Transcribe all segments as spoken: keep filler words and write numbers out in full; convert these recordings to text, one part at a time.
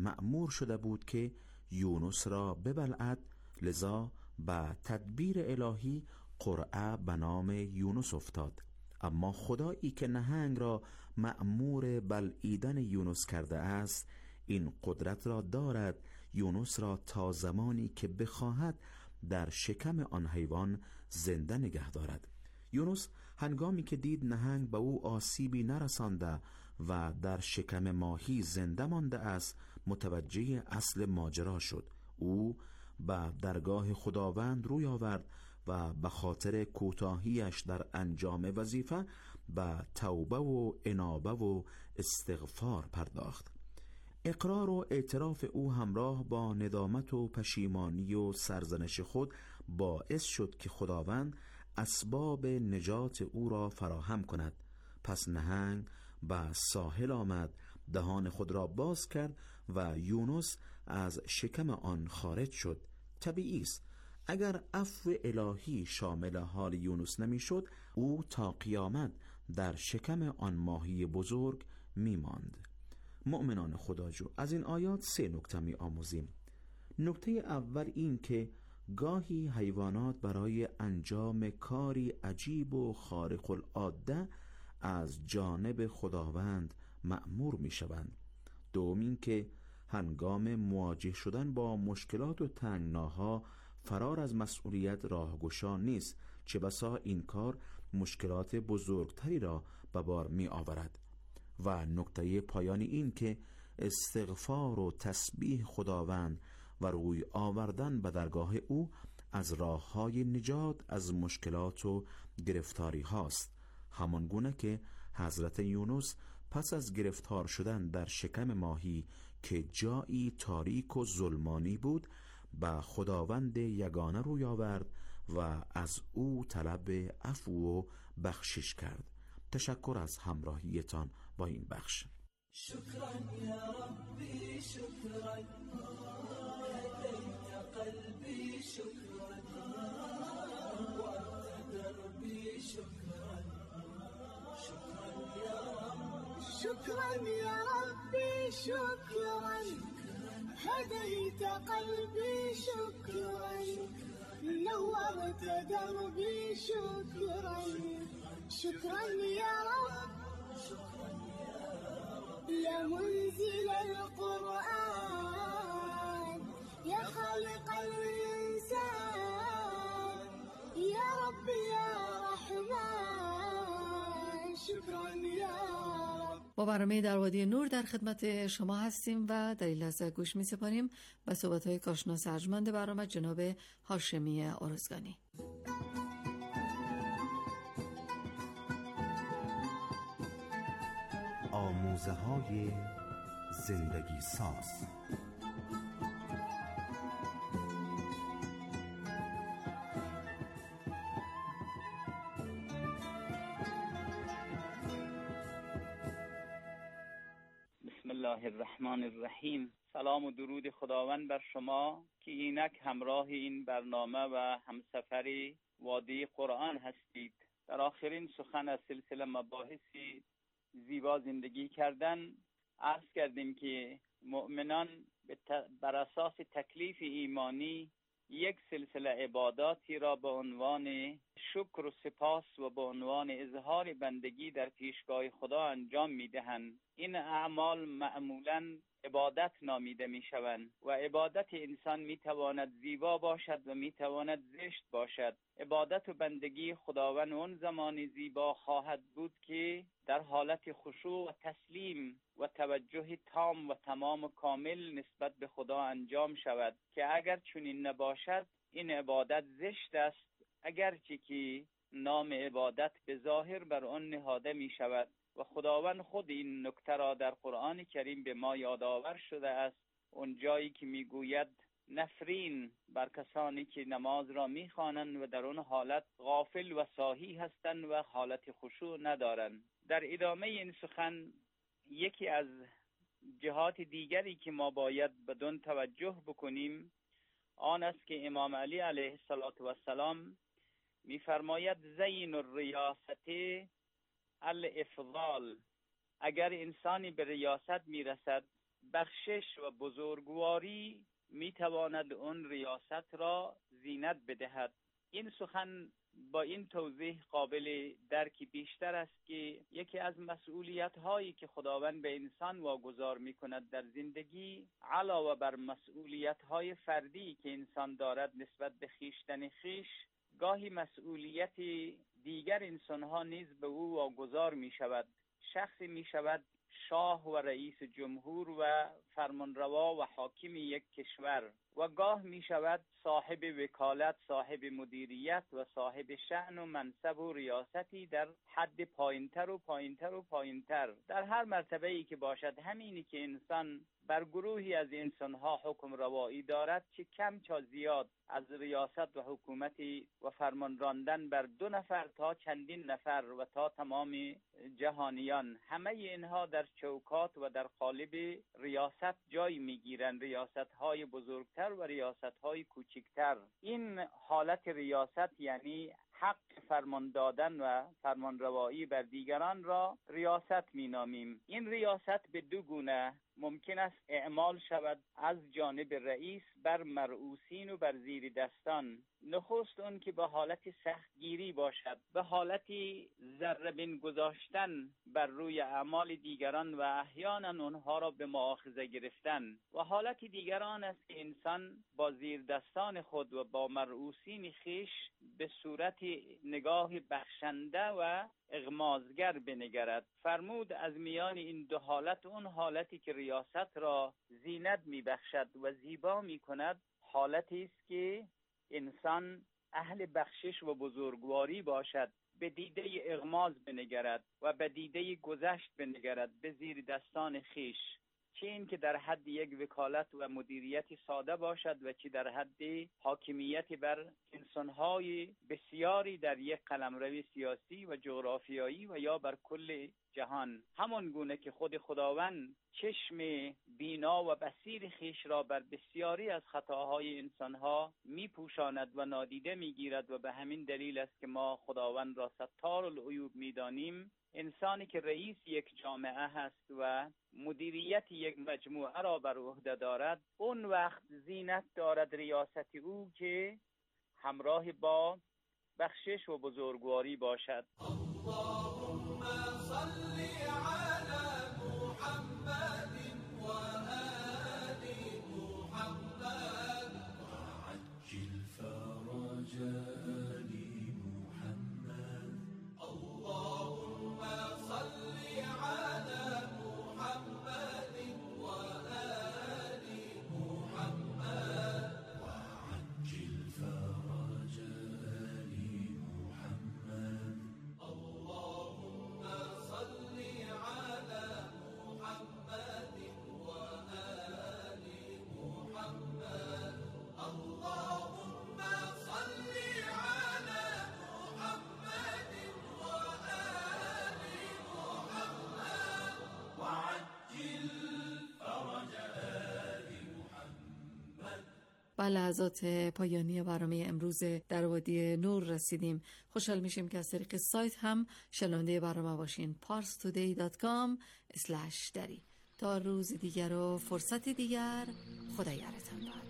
مأمور شده بود که یونس را ببلعد، لذا به تدبیر الهی قرعه به نام یونس افتاد. اما خدایی که نهنگ را مأمور بلعیدن یونس کرده است، این قدرت را دارد یونس را تا زمانی که بخواهد در شکم آن حیوان زنده نگه دارد. یونس هنگامی که دید نهنگ به او آسیبی نرسانده و در شکم ماهی زنده مانده است، متوجه اصل ماجرا شد. او به درگاه خداوند روی آورد و به خاطر کوتاهیش در انجام وظیفه به توبه و انابه و استغفار پرداخت. اقرار و اعتراف او همراه با ندامت و پشیمانی و سرزنش خود باعث شد که خداوند اسباب نجات او را فراهم کند. پس نهنگ به ساحل آمد، دهان خود را باز کرد و یونس از شکم آن خارج شد. طبیعی است اگر عفو الهی شامل حال یونس نمی شد، او تا قیامت در شکم آن ماهی بزرگ می ماند. مؤمنان خداجو، از این آیات سه نکته می آموزیم. نکته اول این که گاهی حیوانات برای انجام کاری عجیب و خارق العاده از جانب خداوند مأمور می شوند. دوم این که هنگام مواجه شدن با مشکلات و تنگناها فرار از مسئولیت راهگشا نیست، چه بسا این کار مشکلات بزرگتری را به بار می آورد. و نکته پایانی این که استغفار و تسبیح خداوند و روی آوردن به درگاه او از راه‌های نجات از مشکلات و گرفتاری هاست، همان گونه که حضرت یونس پس از گرفتار شدن در شکم ماهی که جایی تاریک و ظلمانی بود، به خداوند یگانه روی آورد و از او طلب عفو و بخشش کرد. تشکر از همراهیتان با این بخش. شكرا يا ربي شكرا هديت قلبي شكرا وأنت دربي شكرا شكرا يا رب شكرا يا ربي شكرا هديت قلبي شكرا نورت دربي شكرا شكرا يا رب شكرا يا منزل القرآن يا خالق الإنسان يا رب يا رحمن شكرا يا رب. با برنامه در وادی نور در خدمت شما هستیم و در این لحظه گوش می سپاریم به صحبت‌های کارشناس ارجمند برنامه جناب هاشمی ارزگانی. آموزه های زندگی ساز. بسم الله الرحمن الرحیم. سلام و درود خداوند بر شما که اینک همراه این برنامه و همسفری وادی قرآن هستید. در آخرین سخن از سلسله مباحثی زیبا زندگی کردن عرض کردیم که مؤمنان بر اساس تکلیف ایمانی یک سلسله عباداتی را به عنوان شکر و سپاس و به عنوان اظهار بندگی در پیشگاه خدا انجام می‌دهند. این اعمال معمولاً عبادت نامیده می‌شوند و عبادت انسان می‌تواند زیبا باشد و می‌تواند زشت باشد. عبادت و بندگی خداوند اون زمانی زیبا خواهد بود که در حالت خشوع و تسلیم و توجه تام و تمام و کامل نسبت به خدا انجام شود، که اگر چنین نباشد این عبادت زشت است، اگرچه که نام عبادت به ظاهر بر آن نهاده می شود و خداوند خود این نکته را در قرآن کریم به ما یادآور شده است، اون جایی که می گوید نفرین بر کسانی که نماز را میخوانند و در اون حالت غافل و ساهی هستند و حالت خشوع ندارند. در ادامه این سخن یکی از جهات دیگری که ما باید بدون توجه بکنیم آن است که امام علی علیه السلام میفرماید زین الریاست الافضال. اگر انسانی به ریاست میرسد بخشش و بزرگواری میتواند اون ریاست را زینت بدهد. این سخن با این توضیح قابل درک بیشتر است که یکی از مسئولیت هایی که خداوند به انسان واگذار می کند در زندگی، علاوه بر مسئولیت های فردی که انسان دارد نسبت به خویشتن خویش، گاهی مسئولیت دیگر انسان ها نیز به او واگذار می شود. شخصی می شود شاه و رئیس جمهور و فرمانروا و حاکم یک کشور و گاه می شود صاحب وکالت، صاحب مدیریت و صاحب شأن و منصب و ریاستی در حد پایینتر و پایینتر و پایینتر. در هر مرتبه ای که باشد، همینی که انسان بر گروهی از انسانها حکم روایی دارد، چه کم چه زیاد، از ریاست و حکومتی و فرمان راندن بر دو نفر تا چندین نفر و تا تمام جهانیان، همه اینها در چوکات و در قالب ریاست جای میگیرند، ریاست های بزرگتر و ریاست های کوچکتر. این حالت ریاست یعنی حق فرمان دادن و فرمان روایی بر دیگران را ریاست می نامیم. این ریاست به دو گونه ممکن است اعمال شود از جانب رئیس بر مرئوسین و بر زیر دستان. نخست اون که به حالت سختگیری باشد، به حالتی ذره بین گذاشتن بر روی اعمال دیگران و احیانا اونها را به مؤاخذه گرفتن، و حالت دیگران است که انسان با زیر دستان خود و با مرئوسین خیش به صورت نگاه بخشنده و اغمازگر بنگرد. فرمود از میان این دو حالت، اون حالتی که ریاست را زینت میبخشد و زیبا میکند، حالتی است که انسان اهل بخشش و بزرگواری باشد، به دیده اغماز بنگرد و به دیده گذشت بنگرد به زیر دستان خیش، چه این که در حد یک وکالت و مدیریت ساده باشد و چه در حد حاکمیت بر انسانهای بسیاری در یک قلمرو سیاسی و جغرافیایی و یا بر کل جهان. همان گونه که خود خداوند چشم بینا و بصیر خیش را بر بسیاری از خطاهای انسانها می پوشاند و نادیده می گیرد و به همین دلیل است که ما خداوند را ستار العیوب می دانیم. انسانی که رئیس یک جامعه هست و مدیریت یک مجموعه را بر عهده دارد، اون وقت زینت دارد ریاست او که همراه با بخشش و بزرگواری باشد. اللهم صل على محمد و آل محمد وعجل فرج آل محمد. اللهم صل على محمد و آل محمد وعجل فرج آل محمد. اللهم صل على محمد و آل محمد. اللهم صل على محمد و آل محمد وعجل فرج آل محمد. به لحظات پایانی برنامه امروز در وادی نور رسیدیم. خوشحال میشیم که از طریق سایت هم شنونده برنامه باشین. پارس تودی دات کام اسلش دری. تا روز دیگر و فرصت دیگر، خدا یارتان باد.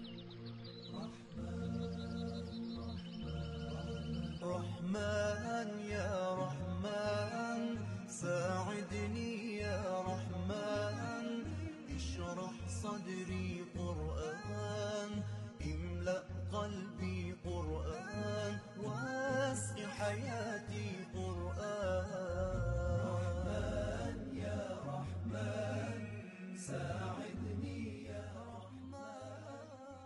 رحمن يا رحمن ساعدني يا رحمن اشرح صدري قرآن املأ قلبي قرآن واسق حياتي قرآن. رحمن يا رحمن ساعدني يا رحمن.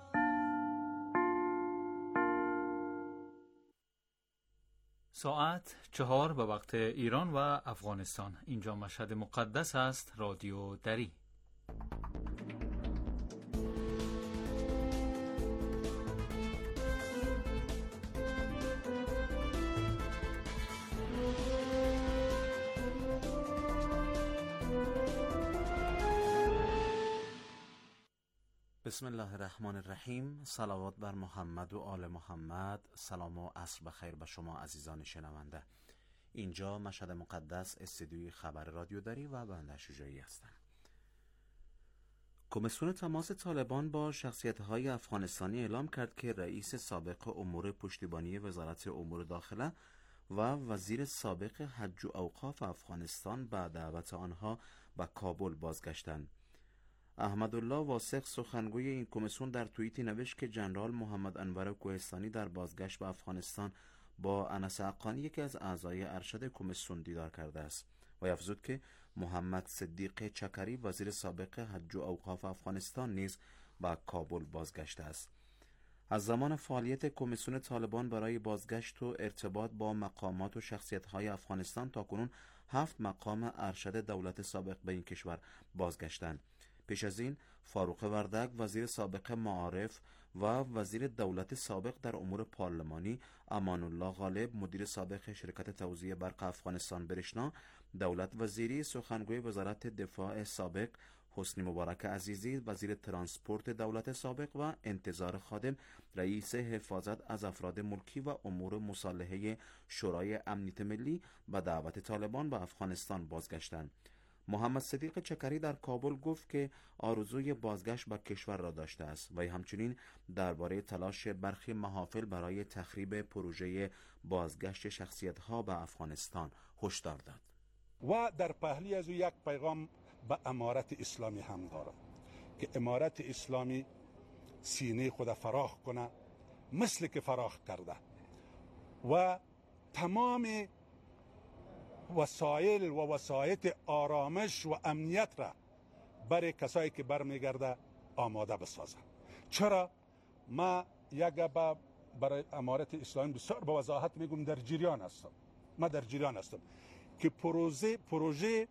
ساعت چهار به وقت ایران و افغانستان. اینجا مشهد مقدس است. رادیو دری. بسم الله الرحمن الرحیم. صلوات بر محمد و آل محمد. سلام و عصر بخیر به شما عزیزان شنونده. اینجا مشهد مقدس، استدیوی خبر رادیو دری و بنده شجاعی هستم. کمیسیون تماس طالبان با شخصیت‌های افغانستانی اعلام کرد که رئیس سابق امور پشتیبانی وزارت امور داخله و وزیر سابق حج و اوقاف افغانستان به دعوت آنها به کابل بازگشتند. احمدالله واسق سخنگوی این کمیسیون در توییتی نوشت که جنرال محمد انور کوهستانی در بازگشت به افغانستان با انس حقانی یکی از اعضای ارشد کمیسیون دیدار کرده است و افزود که محمد صدیق چکری وزیر سابق حج و اوقاف افغانستان نیز به کابل بازگشته است. از زمان فعالیت کمیسیون طالبان برای بازگشت و ارتباط با مقامات و شخصیت‌های افغانستان تاکنون هفت مقام ارشد دولت سابق به این کشور بازگشتند. پیش از این فاروق وردک وزیر سابق معارف و وزیر دولت سابق در امور پارلمانی، امان الله غالب مدیر سابق شرکت توزیع برق افغانستان برشنا، دولت وزیری سخنگوی وزارت دفاع سابق، حسنی مبارک عزیزی وزیر ترانسپورت دولت سابق و انتظار خادم رئیس حفاظت از افراد ملکی و امور مصالحه شورای امنیت ملی به دعوت طالبان به افغانستان بازگشتند. محمد صدیق چکری در کابل گفت که آرزوی بازگشت به کشور را داشته است و همچنین درباره تلاش برخی محافل برای تخریب پروژه بازگشت شخصیت‌ها به افغانستان هشدار داد. و در پهلی از او یک پیغام به امارت اسلامی هم دارم که امارت اسلامی سینه خود فراخ کنه مثل که فراخ کرده و تمام وسایل و وسایط آرامش و امنیت را برای کسایی که برمیگرده آماده بسازه. چرا؟ ما یک با برای امارت اسلامی بسیار با وضاحت میگم در جریان هستم. ما در جریان هستم که پروژه پروژه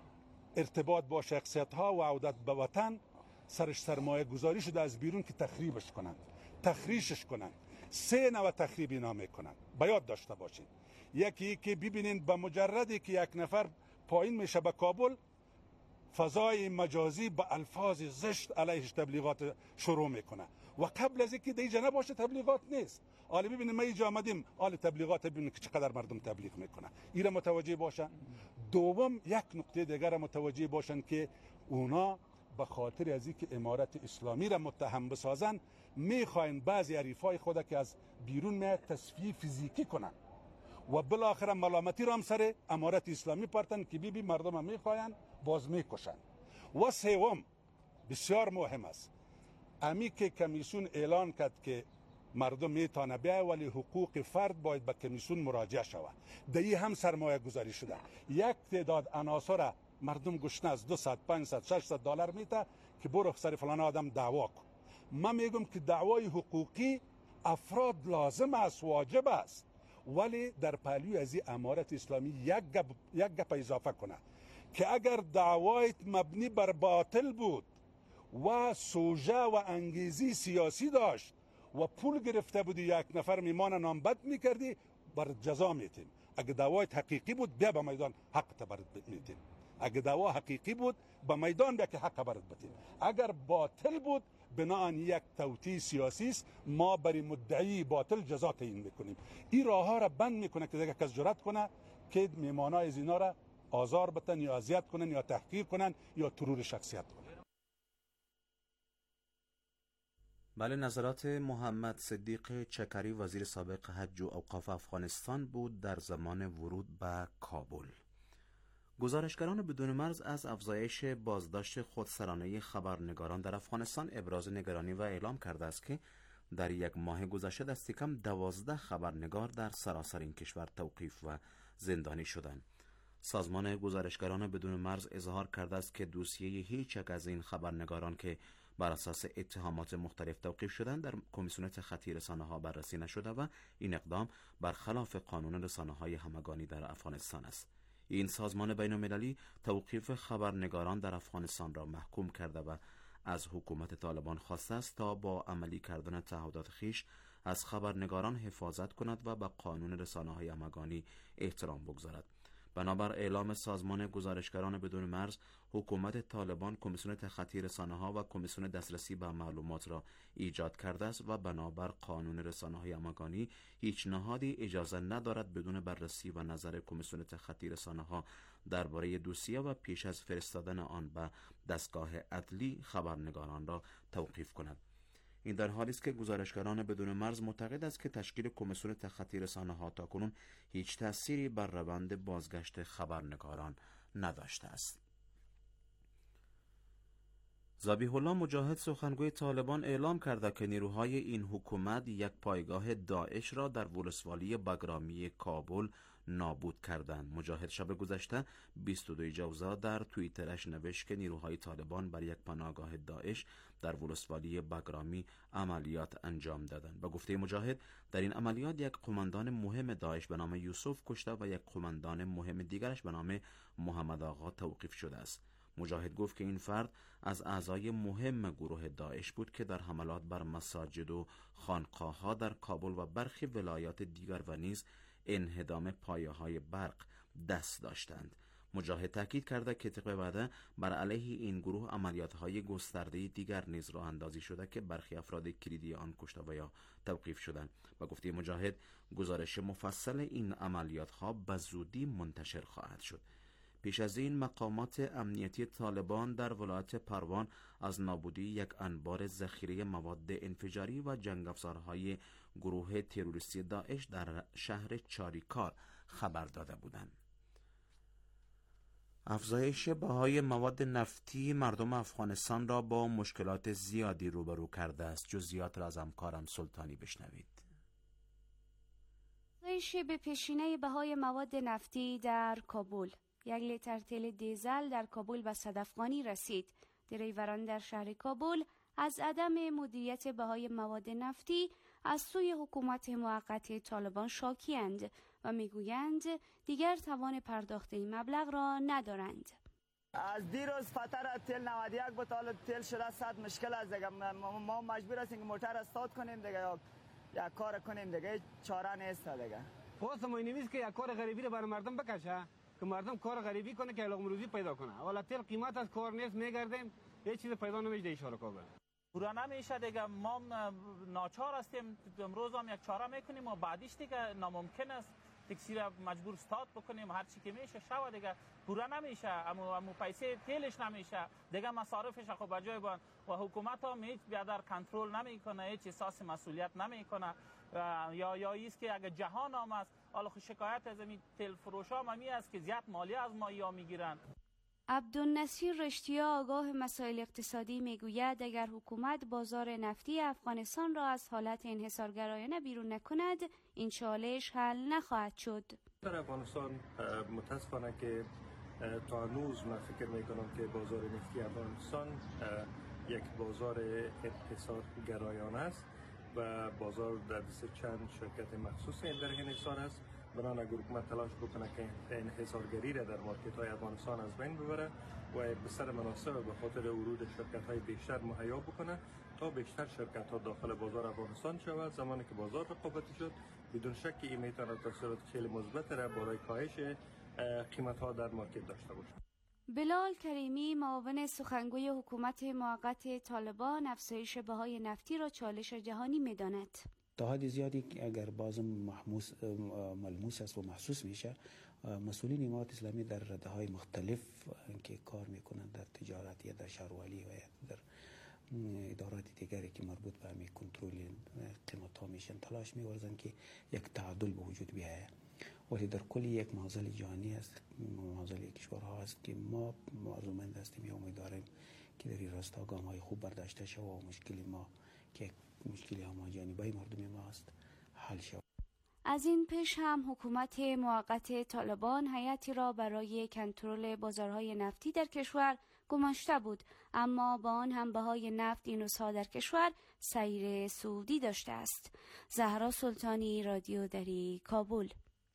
ارتباط با شخصیت ها و عودت به وطن سرش سرمایه گذاری شده از بیرون که تخریبش کنند، تخریشش کنند. سه نوع تخریب اینا میکنند. باید داشته باشید. یکی که ببینید به مجردی که یک نفر پایین میشه به کابل، فضای مجازی با الفاظ زشت علیهش تبلیغات شروع میکنه و قبل از اینکه دیجا نباشه تبلیغات نیست. حالا ببینید ما اینجا آمدیم، حال تبلیغات ببینید که چقدر مردم تبلیغ میکنه. اینا متوجه باشن. دوم یک نکته دیگر متوجه باشن که اونا به خاطر از اینکه امارت اسلامی را متهم بسازن میخواین بعضی حریفای خود که از بیرون میاد تصفیه فیزیکی کنن و بالاخره ملامتی را هم سر امارت اسلامی پرتن که بی بی مردم هم میخواین باز میکشن. و سوم بسیار مهم است، امی که کمیسیون اعلان کرد که مردم میتونه بیا ولی حقوق فرد باید به کمیسیون مراجعه شود. دهی هم سرمایه گذاری شده. یک تعداد عناصر مردم گشنه از دویست پانصد ششصد دلار میته که برو سر فلان آدم دعوا کن. من میگم که دعوای حقوقی افراد لازم است، واجب است، ولی در پهلوی از این امارت اسلامی یک گپ یک گپ اضافه کنه که اگر دعوایت مبنی بر باطل بود و سوژه و انگیزی سیاسی داشت و پول گرفته بودی یک نفر میمان نامبد میکردی، بر جزا میتیم. اگه دعوایت حقیقی بود بیا به میدان حق تبرد میتیم. اگه دعوا حقیقی بود به میدان بیا که حق برد بتیم. اگر باطل بود بناهن یک توطئه سیاسی است، ما برای مدعی باطل جزا تعیین میکنیم. این راه ها را بند میکنه که دیگه کس جرأت کنه که میمانای از اینا را آزار بتن یا اذیت کنن یا تحقیر کنن یا ترور شخصیت کنن. بله، نظرات محمد صدیق چکری وزیر سابق حج و اوقاف افغانستان بود در زمان ورود به کابل. گزارشگران بدون مرز از افزایش بازداشت خودسرانه خبرنگاران در افغانستان ابراز نگرانی و اعلام کرده است که در یک ماه گذشته دست کم دوازده خبرنگار در سراسر این کشور توقیف و زندانی شدند. سازمان گزارشگران بدون مرز اظهار کرده است که دوسیه هیچ یک از این خبرنگاران که بر اساس اتهامات مختلف توقیف شدند در کمیسیون خطی رسانه‌ها بررسی نشده و این اقدام برخلاف قانون رسانه‌های همگانی در افغانستان است. این سازمان بین‌المللی توقیف خبرنگاران در افغانستان را محکوم کرده و از حکومت طالبان خواسته است تا با عملی کردن تعهدات خویش از خبرنگاران حفاظت کند و به قانون رسانه‌های همگانی احترام بگذارد. بنابر اعلام سازمان گزارشگران بدون مرز، حکومت طالبان کمیسیون تخطی رسانه‌ها و کمیسیون دسترسی به معلومات را ایجاد کرده است و بنابر قانون رسانه‌های همگانی هیچ نهادی اجازه ندارد بدون بررسی و نظر کمیسیون تخطی رسانه‌ها درباره دوسیه و پیش از فرستادن آن به دستگاه عدلی خبرنگاران را توقیف کند. این در حالی است که گزارشگران بدون مرز معتقد است که تشکیل کمیسیون تخطی رسانه‌ها تاکنون هیچ تأثیری بر روند بازگشت خبرنگاران نداشته است. ذبیح الله مجاهد سخنگوی طالبان اعلام کرده که نیروهای این حکومت یک پایگاه داعش را در ولسوالی بگرامی کابل نابود کردند. مجاهد شب گذشته بیست و دو جوزا در توییترش نوشت که نیروهای طالبان بر یک پناهگاه داعش در ولسوالی بگرامی عملیات انجام دادند. به گفته مجاهد در این عملیات یک قماندان مهم داعش به نام یوسف کشته و یک قماندان مهم دیگرش به نام محمد آقا توقیف شده است. مجاهد گفت که این فرد از اعضای مهم گروه داعش بود که در حملات بر مساجد و خانقاه‌ها در کابل و برخی ولایات دیگر و نیز انهدام پایه‌های برق دست داشتند. مجاهد تاکید کرده که طبق وعده بر علیه این گروه عملیات‌های گسترده دیگر نیز راه اندازی شده که برخی افراد کلیدی آن کشته و یا توقیف شدند. و گفته مجاهد گزارش مفصل این عملیات‌ها به زودی منتشر خواهد شد. پیش از این مقامات امنیتی طالبان در ولایت پروان از نابودی یک انبار ذخیره مواد انفجاری و جنگ افزارهای گروه تروریستی داعش در شهر چاریکار خبر داده بودند. افزایش بهای مواد نفتی مردم افغانستان را با مشکلات زیادی روبرو کرده است. جزئیات را از همکارم سلطانی بشنوید. افزایش به پیشینه بهای مواد نفتی در کابل. یک لیتر تیل دیزل در کابل به صد افغانی رسید. دریوران در شهر کابل از عدم مدیریت بهای مواد نفتی از سوی حکومت موقت طالبان شاکی‌اند و میگویند دیگر توان پرداخت این مبلغ را ندارند. از دیروز فتر تیل نود و یک بطال تیل شده صد مشکل است دیگه. ما مجبور هستیم که موتر استارت کنیم دیگه یا یک کار کنیم دیگه، چاره نیست دیگه. پس ما نمی‌است که یک کار غریبی رو برای مردم بکشه که مردم کار غریبی کنه که لقمه روزی پیدا کنه. والا تیل قیمت از کار نیست، میگردیم هیچ چیز پیدا نمیشه اشاره کابل. پورا نمیشه دیگه. ما ناچار هستیم، امروز هم یک چاره میکنیم و بعدش دیگه ناممکن است تاکسی را مجبور استارت بکنیم. هر چی که میشه شو دیگه پورا نمیشه، اما اما پیسه تیلش نمیشه دیگه، مصارفش خب بجای بان و حکومت هم هیچ بیادر کنترل نمیکنه، هیچ احساس مسئولیت نمیکنه. یا یا ایست که اگه جهان هم است، حالا شکایت از این تیل فروش ها همی است که زیاد مالیه از ما یا میگیرن. عبدالنصیر رشتیا آگاه مسائل اقتصادی میگوید اگر حکومت بازار نفتی افغانستان را از حالت انحصارگرایانه بیرون نکند این چالش حل نخواهد شد. در افغانستان متاسفانه که تا هنوز من فکر میکنم که بازار نفتی افغانستان یک بازار انحصارگرایانه است و بازار در دست چند شرکت مخصوص این در انحصار است. بنابراین اگر حکومت تلاش بکنه که انحصارگری را در مارکت های افغانستان از بین ببره و بستر مناسب به خاطر ورود شرکت های بیشتر مهیا بکنه تا بیشتر شرکت ها داخل بازار افغانستان شود، زمانی که بازار رقابتی شد بدون شک این میتواند تاثیرات خیلی مثبت را برای کاهش قیمت ها در مارکت داشته باشد. بلال کریمی معاون سخنگوی حکومت موقت طالبان افزایش بهای نفتی را چالش جهانی می‌داند. تا حد زیادی اگر بازم محموس ملموس است و محسوس میشه، مسئولین امارات اسلامی در رده‌های مختلف که کار میکنند در تجارت یا در شهرواری و در ادارات دیگری که مربوط به همین کنترل قیمت ها میشن تلاش می‌ورزند که یک تعادل به وجود بیاید. ولی در کل یک معضل جهانی است، معضل کشورها است که ما آرزومند هستیم یا امیدواریم که در این راستا گام‌های خوب برداشته شود و مشکل ما که مشکل هماجانبه مردم ما است حل شود. از این پیش هم حکومت موقت طالبان هیئتی را برای کنترل بازارهای نفتی در کشور گماشته بود، اما با آن هم بهای نفت این روزها در کشور سیر صعودی داشته است. زهرا سلطانی، رادیو دری، کابل.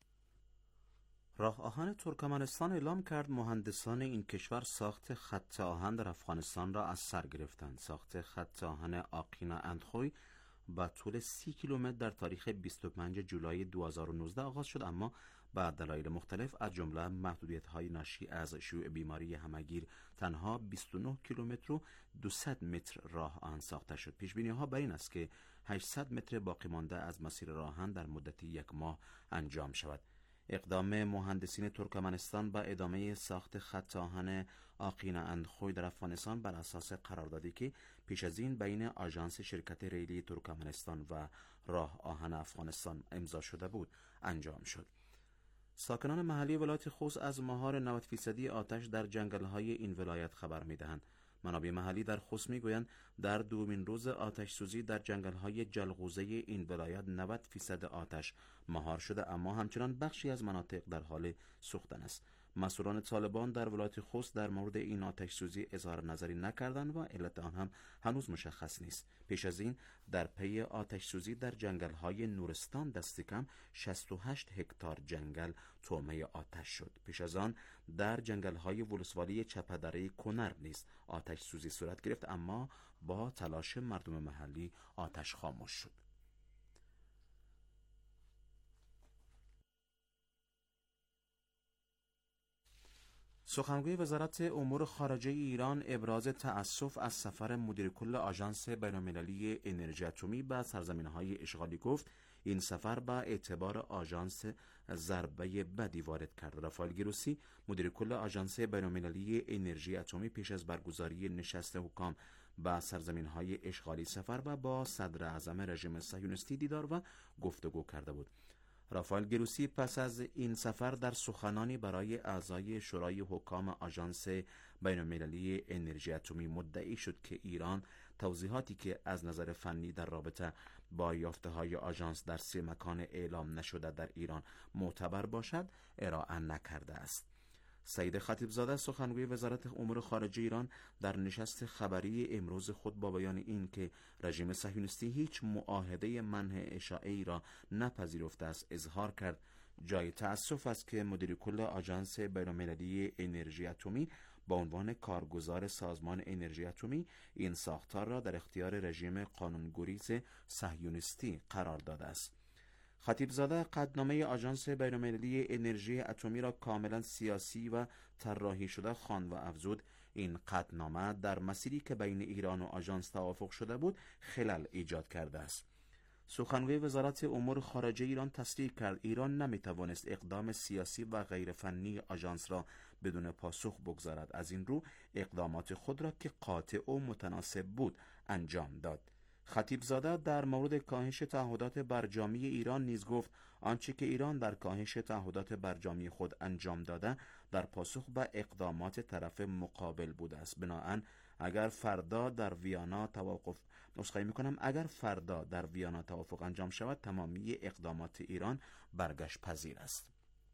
راه آهن ترکمنستان اعلام کرد مهندسان این کشور ساخت خط آهن در افغانستان را از سر گرفتند. ساخت خط آهن آقینا اندخوی با طول سی کیلومتر در تاریخ بیست و پنجم جولای دو هزار و نوزده آغاز شد، اما به دلایل مختلف از جمله محدودیت‌های ناشی از شیوع بیماری همگیر تنها بیست و نه کیلومتر و دویست متر راه آهن ساخته شد. پیش‌بینی‌ها بر این است که هشتصد متر باقی مانده از مسیر راه آهن در مدت یک ماه انجام شود. اقدام مهندسین ترکمنستان با ادامه ساخت خط آهن آقین اندخوی در افغانستان بر اساس قراردادی که پیش از این بین آژانس شرکت ریلی ترکمنستان و راه آهن افغانستان امضا شده بود انجام شد. ساکنان محلی ولایت خوست از مهار نود فیصدی آتش در جنگل‌های این ولایت خبر می‌دهند. منابع محلی در خوست میگویند در دومین روز آتش سوزی در جنگل‌های جلغوزه این ولایت نود فیصد آتش مهار شده، اما همچنان بخشی از مناطق در حال سوختن است. مسئولان طالبان در ولایت خوست در مورد این آتش سوزی اظهار نظری نکردند و علت آن هم هنوز مشخص نیست. پیش از این در پی آتش سوزی در جنگل‌های نورستان دست کم شصت و هشت هکتار جنگل طعمه آتش شد. پیش از آن در جنگل‌های ولسوالی چپدره کنر نیز آتش سوزی صورت گرفت، اما با تلاش مردم محلی آتش خاموش شد. سخنگوی وزارت امور خارجه ایران ابراز تأسف از سفر مدیر کل آژانس بین‌المللی انرژی اتمی به سرزمین‌های اشغالی گفت این سفر با اعتبار آژانس ضربه بدی وارد کرد. رافائل گروسی مدیر کل آژانس بین‌المللی انرژی اتمی پیش از برگزاری نشست حکام به سرزمین‌های اشغالی سفر و با صدر اعظم رژیم صهیونیستی دیدار و گفتگو کرده بود. رافائل گروسی پس از این سفر در سخنانی برای اعضای شورای حکام آژانس بین‌المللی انرژی اتمی مدعی شد که ایران توضیحاتی که از نظر فنی در رابطه با یافته‌های آژانس در سه مکان اعلام نشده در ایران معتبر باشد ارائه نکرده است. سعید خطیبزاده سخنگوی وزارت امور خارجه ایران در نشست خبری امروز خود با بیان این که رژیم صهیونیستی هیچ معاهده منع اشاعه را نپذیرفته است اظهار کرد جای تأسف است که مدیر کل آژانس بین‌المللی انرژی اتمی با عنوان کارگزار سازمان انرژی اتمی این ساختار را در اختیار رژیم قانونگریز صهیونیستی قرار داده است. خطیبزاده قطعنامه آژانس بین‌المللی انرژی اتمی را کاملا سیاسی و طراحی شده خواند و افزود این قطعنامه در مسیری که بین ایران و آژانس توافق شده بود خلل ایجاد کرده است. سخنگوی وزارت امور خارجه ایران تصریح کرد ایران نمیتوانست اقدام سیاسی و غیر فنی آژانس را بدون پاسخ بگذارد، از این رو اقدامات خود را که قاطع و متناسب بود انجام داد. خطیبزاده در مورد کاهش تعهدات برجامی ایران نیز گفت آنچه که ایران در کاهش تعهدات برجامی خود انجام داده در پاسخ به اقدامات طرف مقابل بوده است. بنابراین اگر فردا در ویانا توافق نسخه میکنم اگر فردا در ویانا توافق انجام شود تمامی اقدامات ایران برگشت پذیر است.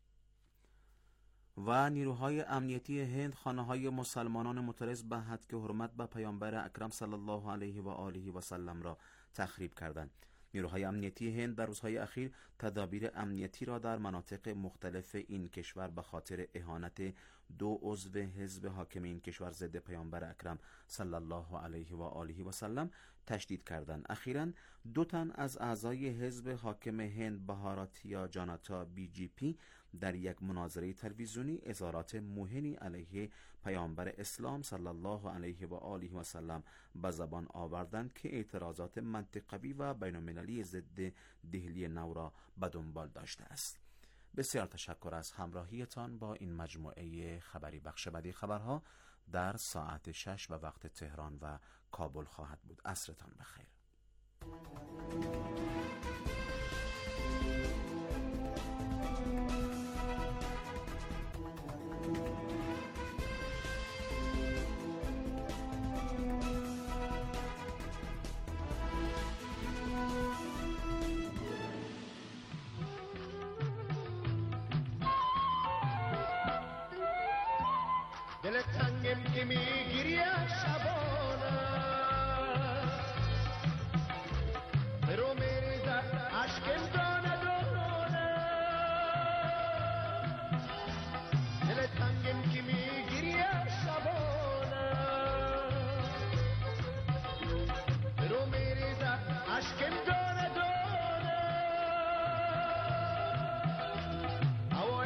و نیروهای امنیتی هند خانه‌های مسلمانان معترض به حد که حرمت به پیامبر اکرم صلی الله علیه و آله و سلم را تخریب کردند. نیروهای امنیتی هند در روزهای اخیر تدابیر امنیتی را در مناطق مختلف این کشور به خاطر اهانت دو عضو حزب حاکم این کشور ضد پیامبر اکرم صلی الله علیه و آله و سلم تشدید کردند. اخیراً دو تن از اعضای حزب حاکم هند بهاراتیا جاناتا بی جی پی در یک مناظره تلویزیونی اظهارات موهنی علیه پیامبر اسلام صلی الله علیه و آله و سلم به زبان آوردند که اعتراضات منطقوی و بین‌المللی ضد دهلی نو را به دنبال داشته است. بسیار تشکر از همراهیتان با این مجموعه خبری. بخش بعدی خبرها در ساعت شش و وقت تهران و کابل خواهد بود. عصرتان بخیر. دل تنگم که میگیری از شبانه برو میریزد عشقم دانه دانه دل تنگم که میگیری از شبانه برو میریزد عشقم دانه دانه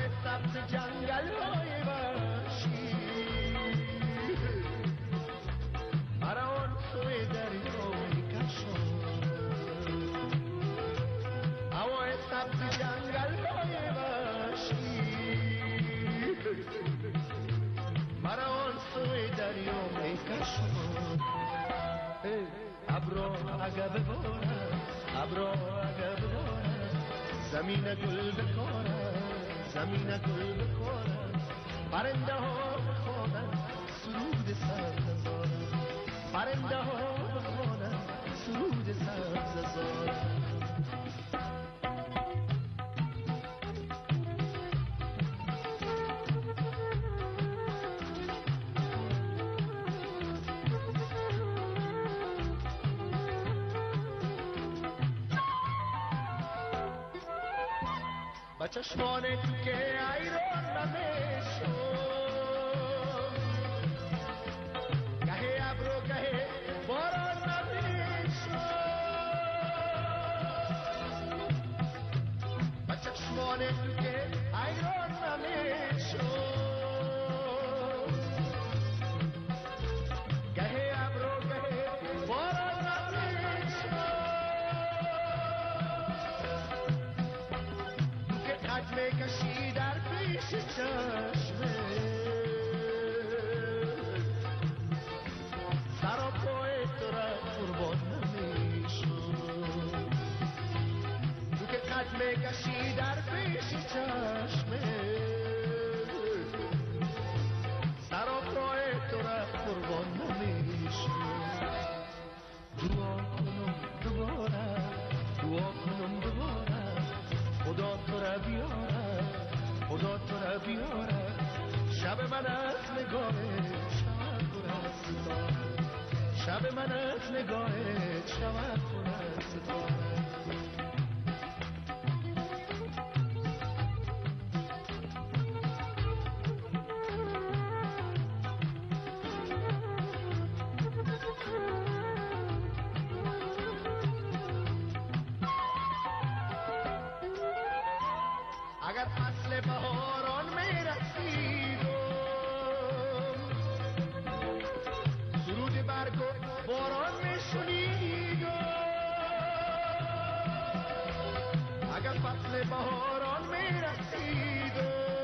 ابرو اگه ببارد ابرو اگه ببارد زمین گل بکارد زمین گل بکارد پرنده ها بخوانند سرود سبززار پرنده ها بخوانند سرود سبززار با چشمان تو که ایران نمیشو گهی ابرو گهی باران نمیشو با چشمان تو که ایران نمیشو گهی ابرو گهی باران نمیشو میکشی در پیش چشمه سر و پای تو را قربان نمیشو تو که قد میکشی در پیش چشمه سر و پای تو را قربان نمیشو دعا کنم دوباره دعا کنم دوباره خدا تو را بیاره خدا تو را بیاره شب من از نگاه شود پر از ستاره شب من از نگاه شود پر از ستاره اگر فصل بهاران میرسید سرود برگ و باران میشنید اگر فصل بهاران میرسید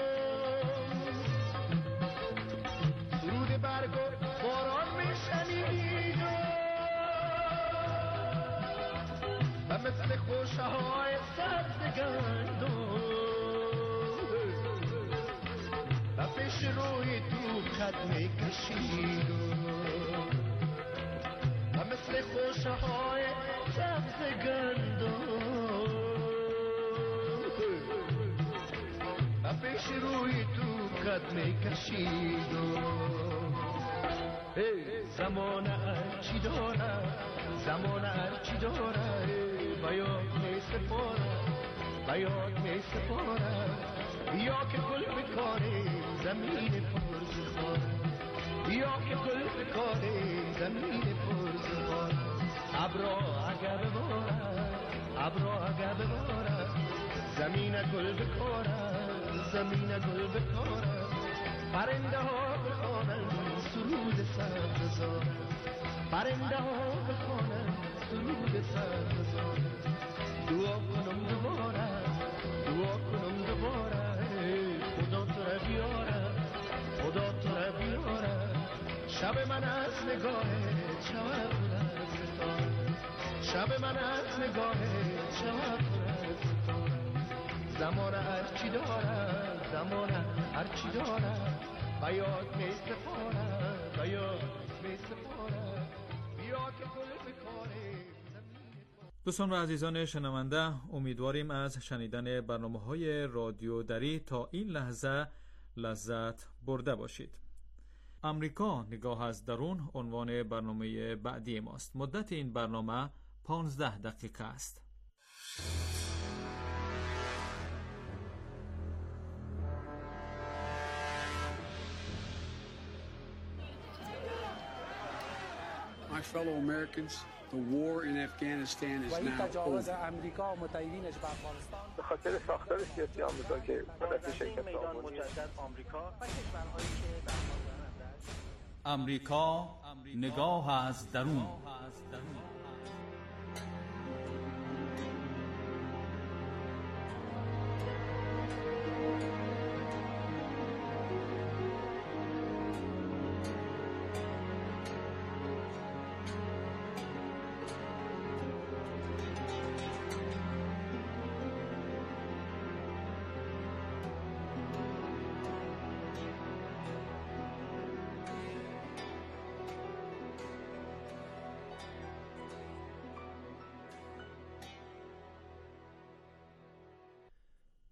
سرود برگ و باران میشنید و مثل خوشه های سبز گندم و پیش روی تو خط می کشید و مثل خوشه های سبز گندم و پیش روی تو خط می کشید زمان هرچی داره زمان هرچی داره بیاد می سپاره بیاد می سپاره بیا که گل بکاره زمین پرزخار بیا که گل بکاره زمین پرزخار ابرا اگه بباره ابرا اگه بباره زمین گل بکاره زمین گل بکاره پرنده ها بخوانند سرود سبززار پرنده ها بخوانند سرود سبززار دعا کنم دوباره دعا کنم دوباره خدا تو را بیاره خدا تو را بیاره شب من از نگاه شود پر از ستاره شب من از نگاه شود پر از ستاره زمان هرچی داره زمان هرچی داره بیاد می سپاره بیاد می سپاره بیا که گل بکاره. دوستان و عزیزان شنونده، امیدواریم از شنیدن برنامه‌های رادیو دری تا این لحظه لذت برده باشید. امریکا نگاه از درون عنوان برنامه بعدی ماست. مدت این برنامه پانزده دقیقه است. My fellow Americans, the war in Afghanistan is now over. به خاطر ساختار سیاسی آمریکا که مدت شرکت امریکا نگاه از درون.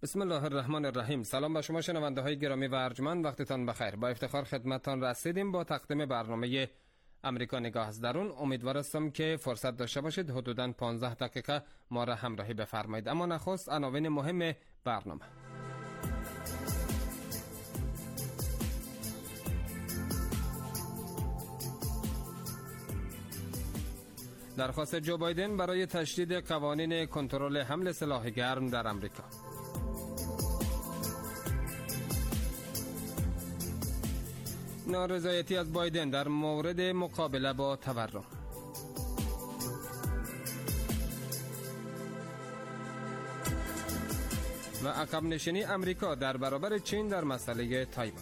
بسم الله الرحمن الرحیم. سلام به شما شنونده های گرامی و ارجمند، وقتتان بخیر. با افتخار خدمتتان رسیدیم با تقدیم برنامه امریکا نگاه از درون. امیدوار هستم که فرصت داشته باشید حدوداً پانزده دقیقه ما را همراهی بفرمایید. اما نخست عناوین مهم برنامه. درخواست جو بایدن برای تشدید قوانین کنترل حمل سلاح گرم در امریکا. نارضایتی از بایدن در مورد مقابله با تورم. و عقب نشینی امریکا در برابر چین در مسئله تایوان.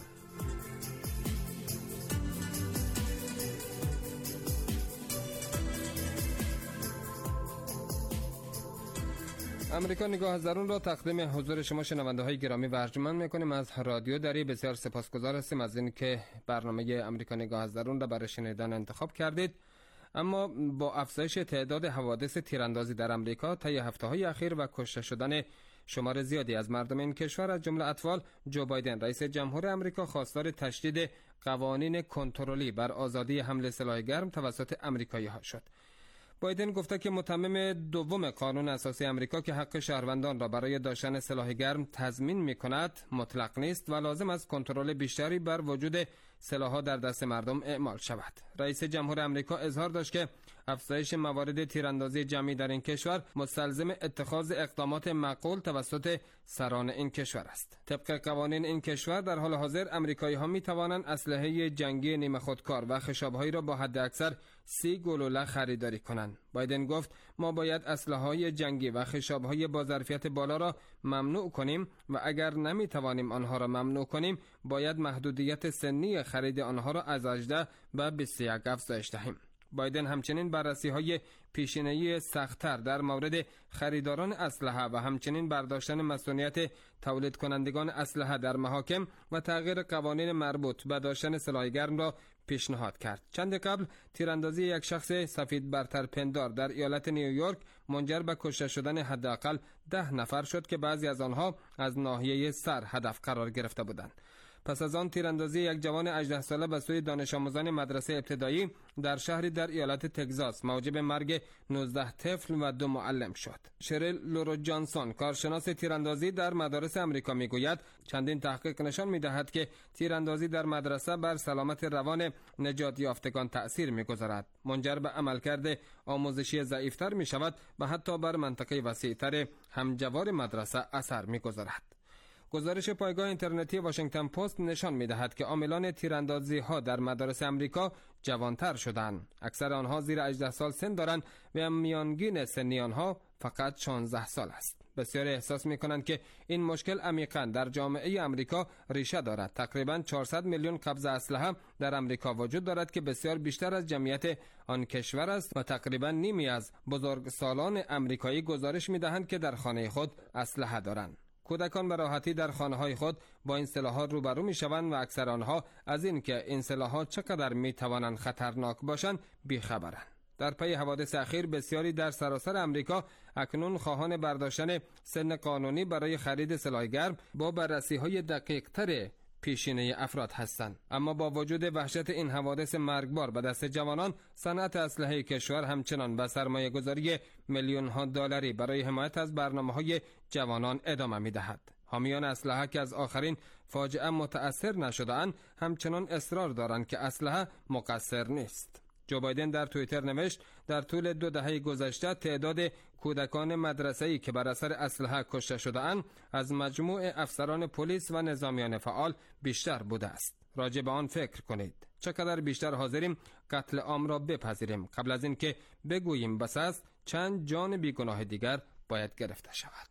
امریکا نگاه از درون را تقدیم حضور شما شنونده های گرامی و ارجمند میکنیم. از رادیو دری بسیار سپاسگزار هستیم از این که برنامه امریکا نگاه از درون را برای شنیدن انتخاب کردید. اما با افزایش تعداد حوادث تیراندازی در امریکا طی هفته های اخیر و کشته شدن شمار زیادی از مردم این کشور از جمله اطفال، جو بایدن رئیس جمهور امریکا خواستار تشدید قوانین کنترلی بر آزادی حمل سلاح گرم توسط امریکایی ها شد. بایدن گفته که متمم دوم قانون اساسی امریکا که حق شهروندان را برای داشتن سلاح گرم تضمین می‌کند مطلق نیست و لازم است کنترل بیشتری بر وجود سلاح‌ها در دست مردم اعمال شود. رئیس جمهور امریکا اظهار داشت که افزایش موارد تیراندازی جمعی در این کشور مستلزم اتخاذ اقدامات معقول توسط سران این کشور است. طبق قوانین این کشور در حال حاضر آمریکایی‌ها می‌توانند اسلحه جنگی نیمه خودکار و خشاب‌هایی را با حداکثر سی گلوله خریداری کنند. بایدن گفت ما باید اسلحه‌های جنگی و خشاب‌های با ظرفیت بالا را ممنوع کنیم و اگر نمی‌توانیم آنها را ممنوع کنیم باید محدودیت سنی خرید آنها را از هجده به بیست و یک افزایش دهیم. بایدن همچنین بررسی‌های پیشینه‌ای سخت‌تر در مورد خریداران اسلحه و همچنین برداشتن مسئولیت تولید کنندگان اسلحه در محاکم و تغییر قوانین مربوط به داشتن سلاح گرم را پیشنهاد کرد. چند قبل تیراندازی یک شخص سفید برتر پندار در ایالت نیویورک منجر به کشته شدن حداقل ده نفر شد که بعضی از آنها از ناحیه سر هدف قرار گرفته بودند. پس از آن تیراندازی یک جوان هجده ساله به سوی دانش آموزان مدرسه ابتدایی در شهری در ایالت تگزاس موجب مرگ نوزده طفل و دو معلم شد. شریل لورو جانسون کارشناس تیراندازی در مدارس آمریکا میگوید چندین تحقیق نشان میدهد که تیراندازی در مدرسه بر سلامت روان نجات یافتگان تأثیر میگذارد، منجر به عملکرد آموزشی ضعیفتر میشود و حتی بر منطقه وسیعتر همجوار مدرسه اثر میگذارد. گزارش پایگاه اینترنتی واشنگتن پست نشان می‌دهد که عاملان تیراندازی‌ها در مدارس آمریکا جوانتر شدند. اکثر آنها زیر هجده سال سن دارند و میانگین سنی آنها فقط شانزده سال است. بسیاری احساس می‌کنند که این مشکل عمیقاً در جامعه آمریکا ریشه دارد. تقریباً چهارصد میلیون قبض اسلحه در آمریکا وجود دارد که بسیار بیشتر از جمعیت آن کشور است و تقریباً نیمی از بزرگسالان آمریکایی گزارش می‌دهند که در خانه خود اسلحه دارند. کودکان به راحتی در خانه‌های خود با این سلاح‌ها روبرو می‌شوند و اکثر آنها از این که این سلاح‌ها چقدر می‌توانند خطرناک باشند بی‌خبرند. در پی حوادث اخیر بسیاری در سراسر امریکا اکنون خواهان برداشتن سن قانونی برای خرید سلاح گرم با بررسی‌های دقیق‌تر پیشینه افراد هستند. اما با وجود وحشت این حوادث مرگبار به دست جوانان، صنعت اسلحه کشور همچنان به سرمایه گذاری میلیون ها دلاری برای حمایت از برنامه‌های جوانان ادامه می‌دهد. حامیان اسلحه که از آخرین فاجعه متأثر نشده‌اند همچنان اصرار دارند که اسلحه مقصر نیست. جو بایدن در توییتر نوشت در طول دو دهه گذشته تعداد کودکان مدرسه‌ای که بر اثر اسلحه کشته شده‌اند از مجموع افسران پلیس و نظامیان فعال بیشتر بوده است. راجع به آن فکر کنید. چقدر بیشتر حاضریم قتل عام را بپذیریم قبل از اینکه بگوییم بس است چند جان بیگناه دیگر باید گرفته شود.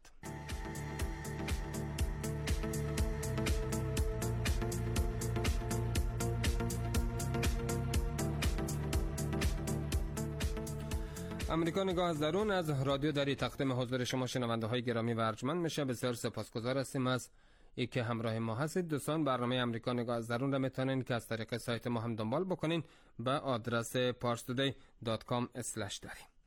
امریکا نگاه از درون از رادیو دری تقدیم حضور شما شنونده های گرامی و ارجمند میشه. بسیار سپاسگزار هستیم از ای که همراه ما هستید. دوستان برنامه امریکا نگاه از درون را میتونین که از طریق سایت ما هم دنبال بکنین به آدرس پارس تودی دات کام اسلش دری.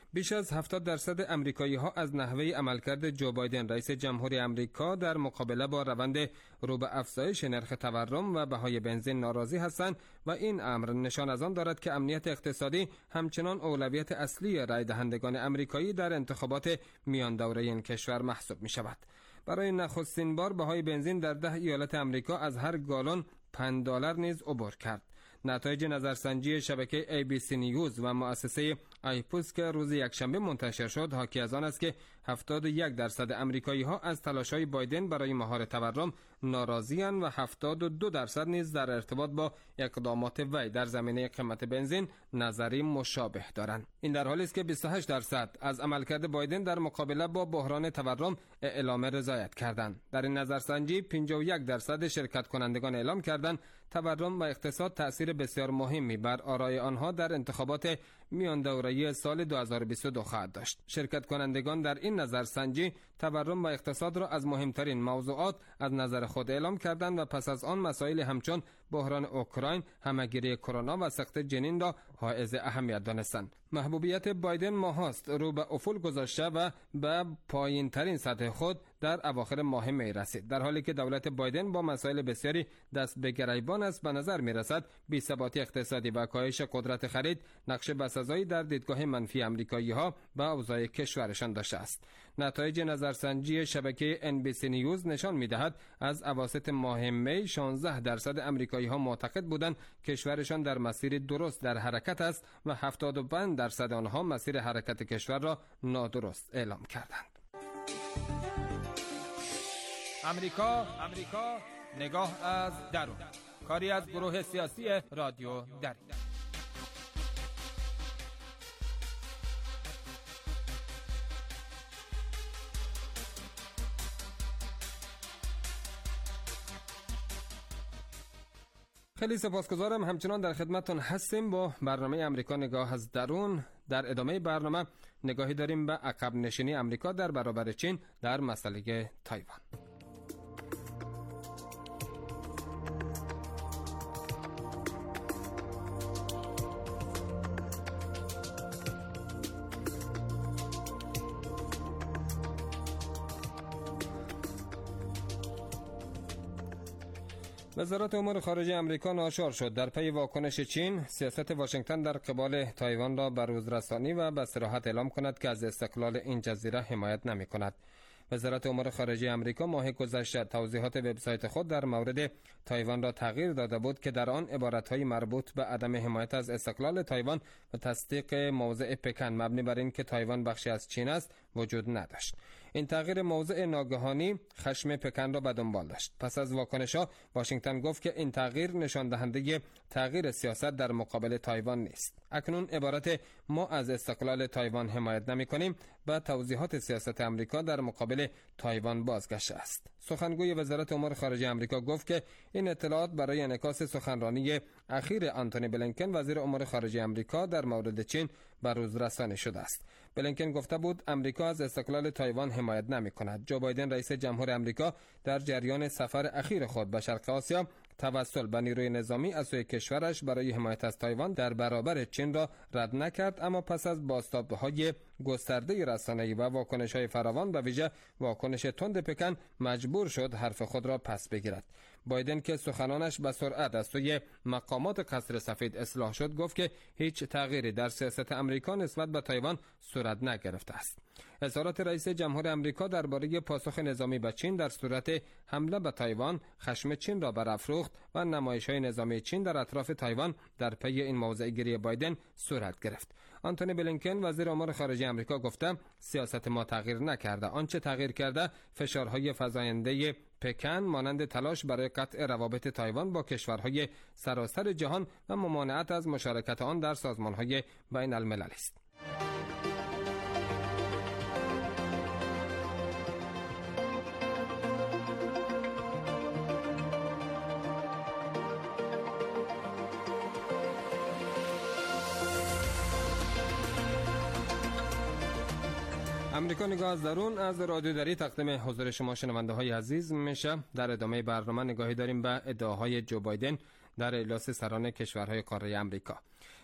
بیش از هفتاد درصد آمریکایی‌ها از نحوه عملکرد جو بایدن رئیس جمهوری آمریکا در مقابله با روند رو به افزایش نرخ تورم و بهای بنزین ناراضی هستند و این امر نشان از آن دارد که امنیت اقتصادی همچنان اولویت اصلی رای دهندگان آمریکایی در انتخابات میان دوره این کشور محسوب می شود. برای نخستین بار بهای بنزین در ده ایالت آمریکا از هر گالن پنج دلار نیز عبور کرد. نتایج نظرسنجی شبکه ای بی سی نیوز و مؤسسه آیپوس که روز یکشنبه منتشر شد حاکی از آن است که هفتاد و یک درصد آمریکایی‌ها از تلاش‌های بایدن برای مهار تورم ناراضی‌اند و هفتاد و دو درصد نیز در ارتباط با اقدامات وی در زمینه قیمت بنزین نظری مشابه دارند. این در حالی است که بیست و هشت درصد از عملکرد بایدن در مقابله با بحران تورم اعلام رضایت کردند. در این نظرسنجی پنجاه و یک درصد شرکت کنندگان اعلام کردند تورم و اقتصاد تأثیر بسیار مهمی بر آرای آنها در انتخابات میان دوره‌ای سال دو هزار و بیست و دو خواهد داشت. شرکت کنندگان در این نظرسنجی تورم و اقتصاد را از مهمترین موضوعات از نظر خود اعلام کردند و پس از آن مسائل همچون بحران اوکراین، همهگیری کرونا و سقط جنین را حائز اهمیت دانستند. محبوبیت بایدن ماهاست رو به افول گذاشته و به پایین ترین سطح خود در اواخر ماه می رسید، در حالی که دولت بایدن با مسائل بسیاری دست به گریبان است. به نظر می رسد بی‌ثباتی اقتصادی و کاهش قدرت خرید نقش بسزایی در دیدگاه منفی آمریکایی ها به اوضاع کشورشان داشته است. نتایج نظرسنجی شبکه ان بی سی نیوز نشان می دهد از اواسط ماه می شانزده درصد آمریکایی ها معتقد بودند کشورشان در مسیر درست در حرکت است و هفتاد و پنج درصد آنها مسیر حرکت کشور را نادرست اعلام کردند. امریکا امریکا نگاه از درون، کاری از گروه سیاسی رادیو دری. خیلی سپاسگزارم. همچنان در خدمتتون هستیم با برنامه امریکا نگاه از درون. در ادامه برنامه نگاهی داریم به عقب نشینی امریکا در برابر چین در مسئله تایوان. وزارت امور خارجه آمریکا ناچار شد در پی واکنش چین سیاست واشنگتن در قبال تایوان را به روز رسانی و به صراحت اعلام کند که از استقلال این جزیره حمایت نمی کند. وزارت امور خارجه آمریکا ماه گذشته توضیحات وبسایت خود در مورد تایوان را تغییر داده بود که در آن عبارت‌های مربوط به عدم حمایت از استقلال تایوان و تصدیق موضع پکن مبنی بر این که تایوان بخشی از چین است وجود نداشت. این تغییر موضع ناگهانی خشم پکن را به دنبال داشت. پس از واکنش‌ها واشنگتن گفت که این تغییر نشان دهنده تغییر سیاست در مقابل تایوان نیست. اکنون عبارت ما از استقلال تایوان حمایت نمی‌کنیم و توضیحات سیاست آمریکا در مقابل تایوان بازگشته است. سخنگوی وزارت امور خارجه آمریکا گفت که این اطلاعات برای انعکاس سخنرانی اخیر آنتونی بلینکن وزیر امور خارجه آمریکا در مورد چین بر روز رسانی شده است. بلینکن گفته بود آمریکا از استقلال تایوان حمایت نمی‌کند. جو بایدن رئیس جمهور آمریکا در جریان سفر اخیر خود به شرق آسیا توسل به نیروی نظامی از سوی کشورش برای حمایت از تایوان در برابر چین را رد نکرد، اما پس از بازتاب‌های گسترده رسانه‌ای و واکنش‌های فراوان به ویژه واکنش تند پکن مجبور شد حرف خود را پس بگیرد. بایدن که سخنانش به سرعت از سوی مقامات قصر سفید اصلاح شد گفت که هیچ تغییری در سیاست آمریکا نسبت به تایوان صورت نگرفته است. اظهارات رئیس جمهور آمریکا درباره پاسخ نظامی به چین در صورت حمله به تایوان خشم چین را برافروخت و نمایش‌های نظامی چین در اطراف تایوان در پی این موضع گیری بایدن صورت گرفت. آنتونی بلینکن وزیر امور خارجه آمریکا گفته سیاست ما تغییر نکرده، آنچه تغییر کرده فشارهای فزاینده پکن مانند تلاش برای قطع روابط تایوان با کشورهای سراسر جهان و ممانعت از مشارکت آن در سازمانهای بین المللی است. امریکا نگاه از درون از رادیو دری تقدیم حضور شما شنونده های عزیز میشه. در ادامه برنامه نگاهی داریم به ادعاهای جو بایدن در اجلاس سران کشورهای قاره امریکا.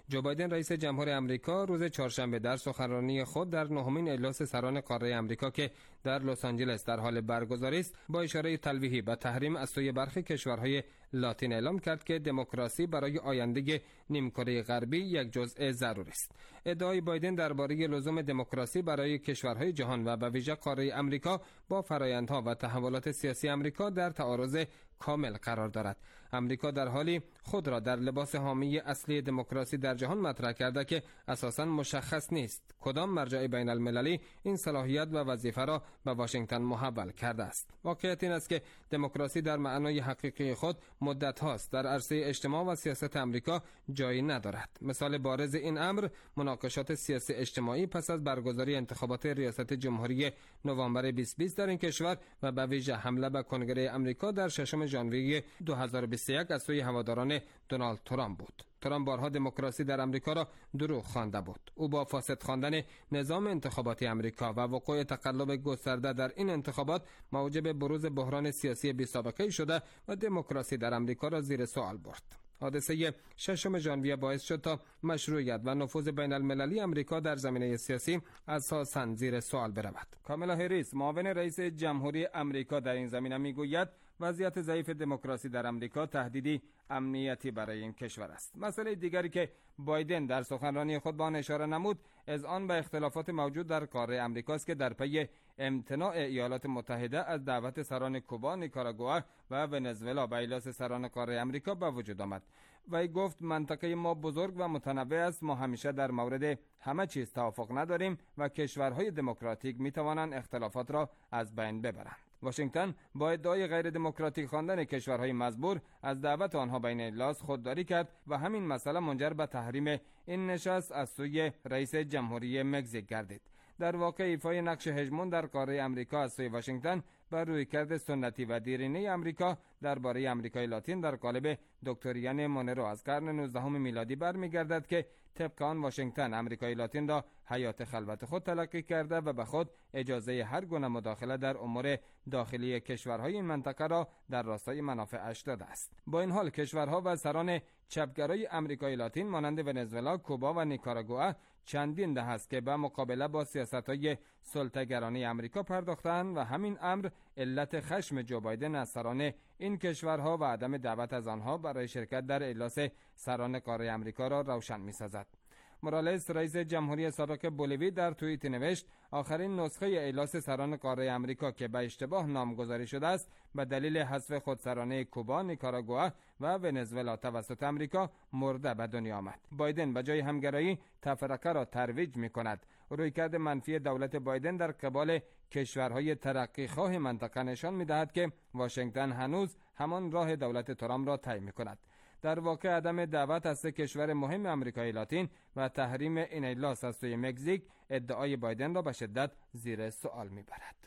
جو بایدن رئیس جمهور آمریکا روز چهارشنبه در سخنرانی خود در نهمین اجلاس سران قاره آمریکا که در لس آنجلس در حال برگزاری است با اشاره تلویحی به تحریم از سوی برخی کشورهای لاتین اعلام کرد که دموکراسی برای آینده نیمکره غربی یک جزء ضروری است. ادعای بایدن درباره لزوم دموکراسی برای کشورهای جهان و به ویژه قاره آمریکا با فرآیندها و تحولات سیاسی آمریکا در تعارض کامل قرار دارد. آمریکا در حالی خود را در لباس حامی اصلی دموکراسی در جهان مطرح کرده که اساساً مشخص نیست کدام مرجع بین المللی این صلاحیت و وظیفه را به واشنگتن محول کرده است. واقعیت این است که دموکراسی در معنای حقیقی خود مدت هاست در عرصه اجتماع و سیاست آمریکا جایی ندارد. مثال بارز این امر مناقشات سیاسی اجتماعی پس از برگزاری انتخابات ریاست جمهوری نوامبر بیست بیست در این کشور و به ویژه حمله به کنگره آمریکا در ششم ژانویه دو هزار و بیست و یک از سوی هواداران دونالد ترامپ بود. ترامپ بارها دموکراسی در آمریکا را دروغ خوانده بود. او با فاسد خواندن نظام انتخاباتی آمریکا و وقوع تقلب گسترده در این انتخابات موجب بروز بحران سیاسی بی‌سابقه‌ای شده و دموکراسی در آمریکا را زیر سوال برد. حادثه ششم ژانویه باعث شد تا مشروعیت و نفوذ بین المللی آمریکا در زمینه سیاسی اساساً زیر سوال برود. کامالا هریس معاون رئیس جمهوری آمریکا در این زمینه میگوید وضعیت ضعیف دموکراسی در آمریکا تهدیدی امنیتی برای این کشور است. مسئله دیگری که بایدن در سخنرانی خود به آن اشاره نمود از آن به اختلافات موجود در قاره آمریکا است که در پی امتناع ایالات متحده از دعوت سران کوبا، نیکاراگوآ و ونزوئلا به اجلاس سران قاره آمریکا به وجود آمد. وی گفت منطقه ما بزرگ و متنوع است، ما همیشه در مورد همه چیز توافق نداریم و کشورهای دموکراتیک می توانند اختلافات را از بین ببرند. واشنگتن با ادعای غیر دموکراتیک خواندن کشورهای مزبور از دعوت آنها به این اجلاس خودداری کرد و همین مسئله منجر به تحریم این نشست از سوی رئیس جمهوری مکزیک گردید. در واقع ایفای نقش هژمون در قاره آمریکا از سوی واشنگتن بر رویکرد سنتی و دیرینه آمریکا درباره آمریکای لاتین در قالب دکتریان مونرو از قرن نوزدهم میلادی برمیگردد که طبق آن واشنگتن آمریکای لاتین را حیات خلوت خود تلقی کرده و به خود اجازه هر گونه مداخله در امور داخلی کشورهای این منطقه را در راستای منافعش داده است. با این حال کشورها و سران چپگرای آمریکای لاتین مانند ونزوئلا، کوبا و نیکاراگوآ چندین دهه است که به مقابله با سیاست‌های سلطه‌گرانه آمریکا پرداختند و همین امر علت خشم جو بایدن از سران این کشورها و عدم دعوت از آنها برای شرکت در اجلاس سران قاره آمریکا را روشن می‌سازد. مورالز رئیس جمهوری سابق بولیوی در توییت نوشت آخرین نسخه اجلاس سران قاره آمریکا که به اشتباه نامگذاری شده است به دلیل حذف خودسرانه کوبا، نیکاراگوآ و ونزوئلا توسط آمریکا مرده به دنیا آمد. بایدن به جای همگرایی تفرقه را ترویج می‌کند. رویکرد منفی دولت بایدن در قبال کشورهای ترقیخواه منطقه نشان می‌دهد که واشنگتن هنوز همان راه دولت ترامپ را طی می‌کند. در واقع عدم دعوت از سه کشور مهم آمریکای لاتین و تحریم این اجلاس از سوی مکزیک ادعای بایدن را به شدت زیر سوال می‌برد.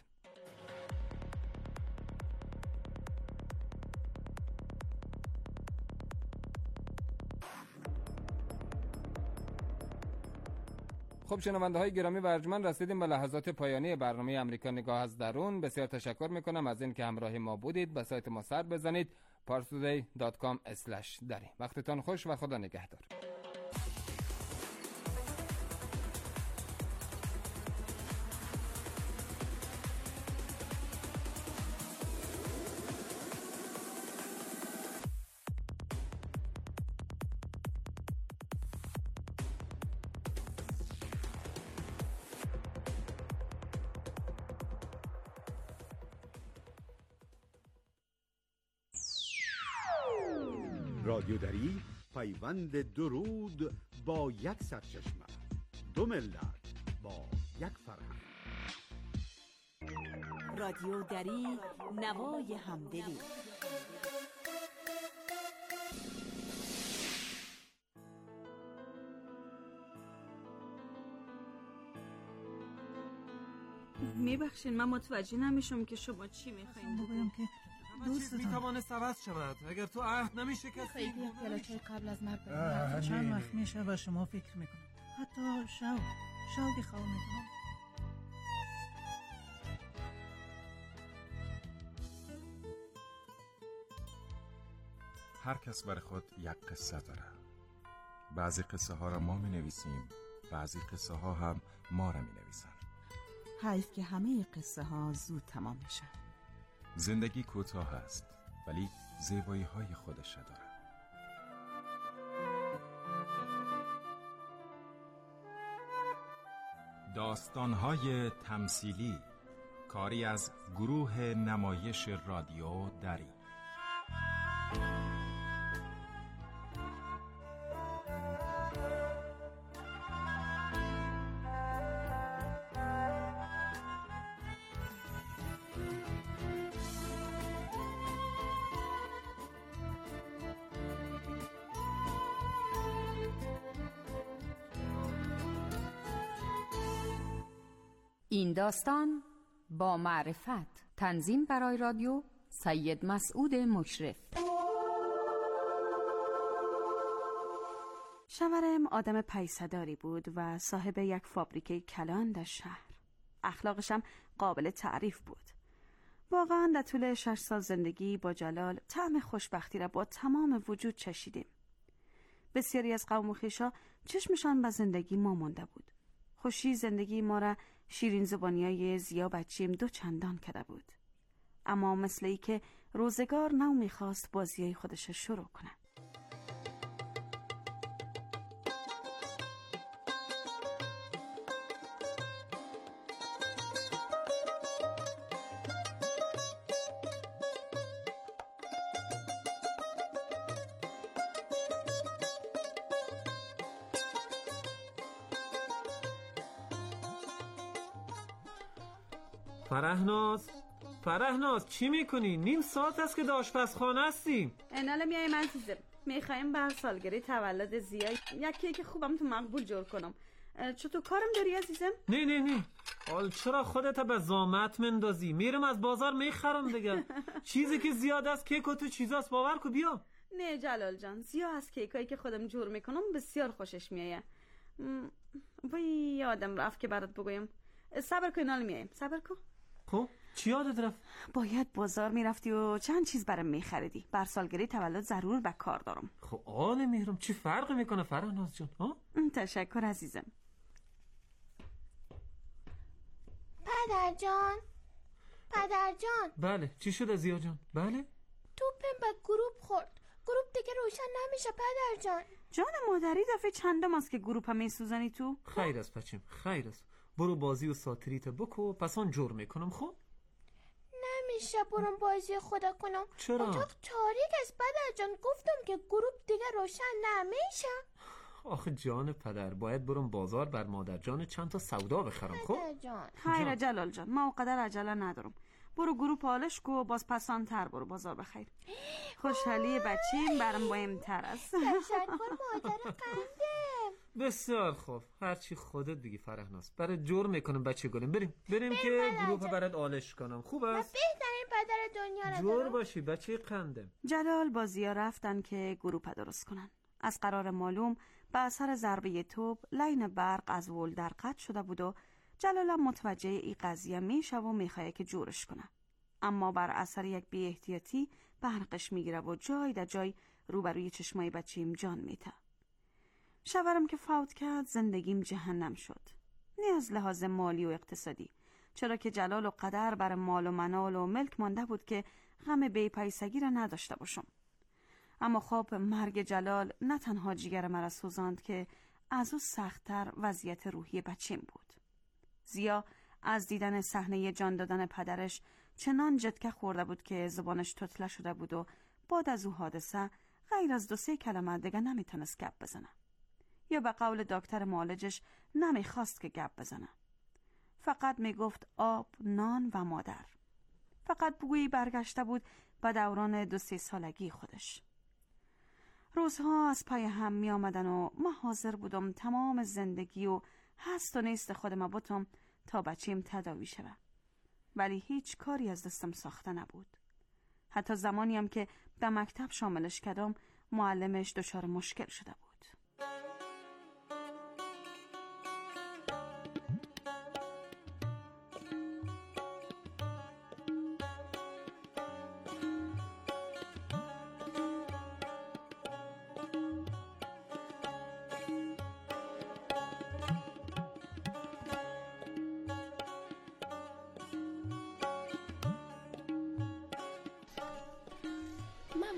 خب شنونده های گرامی و ارجمند، رسیدیم به لحظات پایانی برنامه امریکا نگاه از درون. بسیار تشکر میکنم از این که همراه ما بودید. به سایت ما سر بزنید پارس تودی دات کام اسلش دری. وقتتان خوش و خدا نگهدار. رادیو دری پیوند درود با یک سرچشمه، دو ملت با یک فرهنگ. رادیو دری، نوای همدلی. میبخشین من متوجه نمیشم که شما چی میخواین بگویم که دوست می توانست عوض شود اگر تو عهد نمی شکستی. خیلی اختلافات قبل از مرگ بریم. چند وقت میشه و شما فکر میکنم حتی شوق شوقی خواه میکنم. هر کس برای خود یک قصه داره. بعضی قصه ها را ما می نویسیم، بعضی قصه ها هم ما را می نویسن. حیف که همه قصه ها زود تمام میشن. زندگی کوتاه است ولی زیبایی های خودش داره. داستان‌های تمثیلی، کاری از گروه نمایش رادیو دری. این داستان با معرفت. تنظیم برای رادیو سید مسعود مشرف. شوهرم آدم پیسه‌داری بود و صاحب یک فابریکه کلان در شهر. اخلاقش هم قابل تعریف بود. واقعا در طول شش سال زندگی با جلال طعم خوشبختی را با تمام وجود چشیدیم. بسیاری از قوم و خویشا چشمشان به زندگی ما مانده بود. خوشی زندگی ما را شیرین زبانیای زیا بچیم دو چندان کرده بود. اما مثل ای که روزگار نو میخواست بازیای خودش شروع کنه. فرهناز فرهناز چی میکنی؟ نیم ساعت است که در آشپزخانه هستیم. انال میایم عزیزم، میخوایم بر سالگرد تولد زیا یک کیک خوبم تو مقبول جور کنم. چطور کارم داری عزیزم؟ نه نه نه حال چرا خودت به زامت مندازی؟ میرم از بازار میخرم دیگه. چیزی که زیاد است کیک و تو چیزاست باور کو. بیا. نه جلال جان، زیا از کیکایی که خودم جور میکنم بسیار خوشش میایه. وای یادم رفت که برات بگویم. صبر کن انال میایم، صبر کن. خب چی یادت رفت؟ باید بازار میرفتی و چند چیز برام میخریدی. بر سالگرد تولد ضرور به کار دارم. خب آله میرم، چی فرقی میکنه فرهناز جان؟ ها؟ تشکر عزیزم. پدر جان پدر جان. بله چی شده زیا جان؟ بله توپم به گروپ خورد. گروپ دیگه روشن نمیشه پدر جان. جان مادری دفعه چندم است که گروپ هم میسوزنی تو؟ خیر است بچم خیر است. برو بازی و ساتریت بکو پس آن جور میکنم. خب نمیشه برم بازی خدا کنم. چرا؟ اتاق تاریک است پدر جان. گفتم که گروپ دیگه روشن نمیشه. آخه جان پدر باید برم بازار بر مادر جان چند تا سودا بخرم. خب پدر جان. خیر جلال جان، ما اونقدر عجله ندارم. برو گروپ پالش کو باز پسانتر برو بازار بخیر. خوشحالی بچیم برام مهمتر است. تشکر مادر قندم. بسیار خوب هرچی خودت بگی فرهناز. برای جور میکنم بچه گلیم. بریم بریم که گروپ برات آلش کنم. خوب است؟ بهترین پدر دنیا رو جور دارم. باشی بچه قندم. جلال بازیا رفتن که گروپ درست کنن. از قرار معلوم به اثر ضربه توپ لین برق از ول در قطع شده بود و جلال متوجه این قضیه میشه و میخواه که جورش کنه. اما بر اثر یک بی احتیاطی برقش میگیره و جای در جای روبروی چشمای بچیم جان میته. شوهرم که فوت کرد زندگیم جهنم شد. نه از لحاظ مالی و اقتصادی، چرا که جلال و قدر بر مال و منال و ملک مانده بود که غم بی پیسگی را نداشته باشم. اما خب مرگ جلال نه تنها جگر مرا سوزاند که از او سخت‌تر وضعیت روحی بچیم بود. زیا از دیدن صحنه جان دادن پدرش چنان جدکه خورده بود که زبانش تتله شده بود و بعد از او حادثه غیر از دو سه کلمه دیگه نمیتونست گپ بزنه. یا به قول دکتر معالجش نمیخواست که گپ بزنه. فقط میگفت آب، نان و مادر. فقط بگویی برگشته بود به دوران دو سه سالگی خودش. روزها از پای هم می آمدن و ما حاضر بودم تمام زندگی و هست و نیست خودم بودم تا بچیم تداوی شود. ولی هیچ کاری از دستم ساخته نبود. حتی زمانی هم که در مکتب شاملش کردم معلمش دچار مشکل شده بود.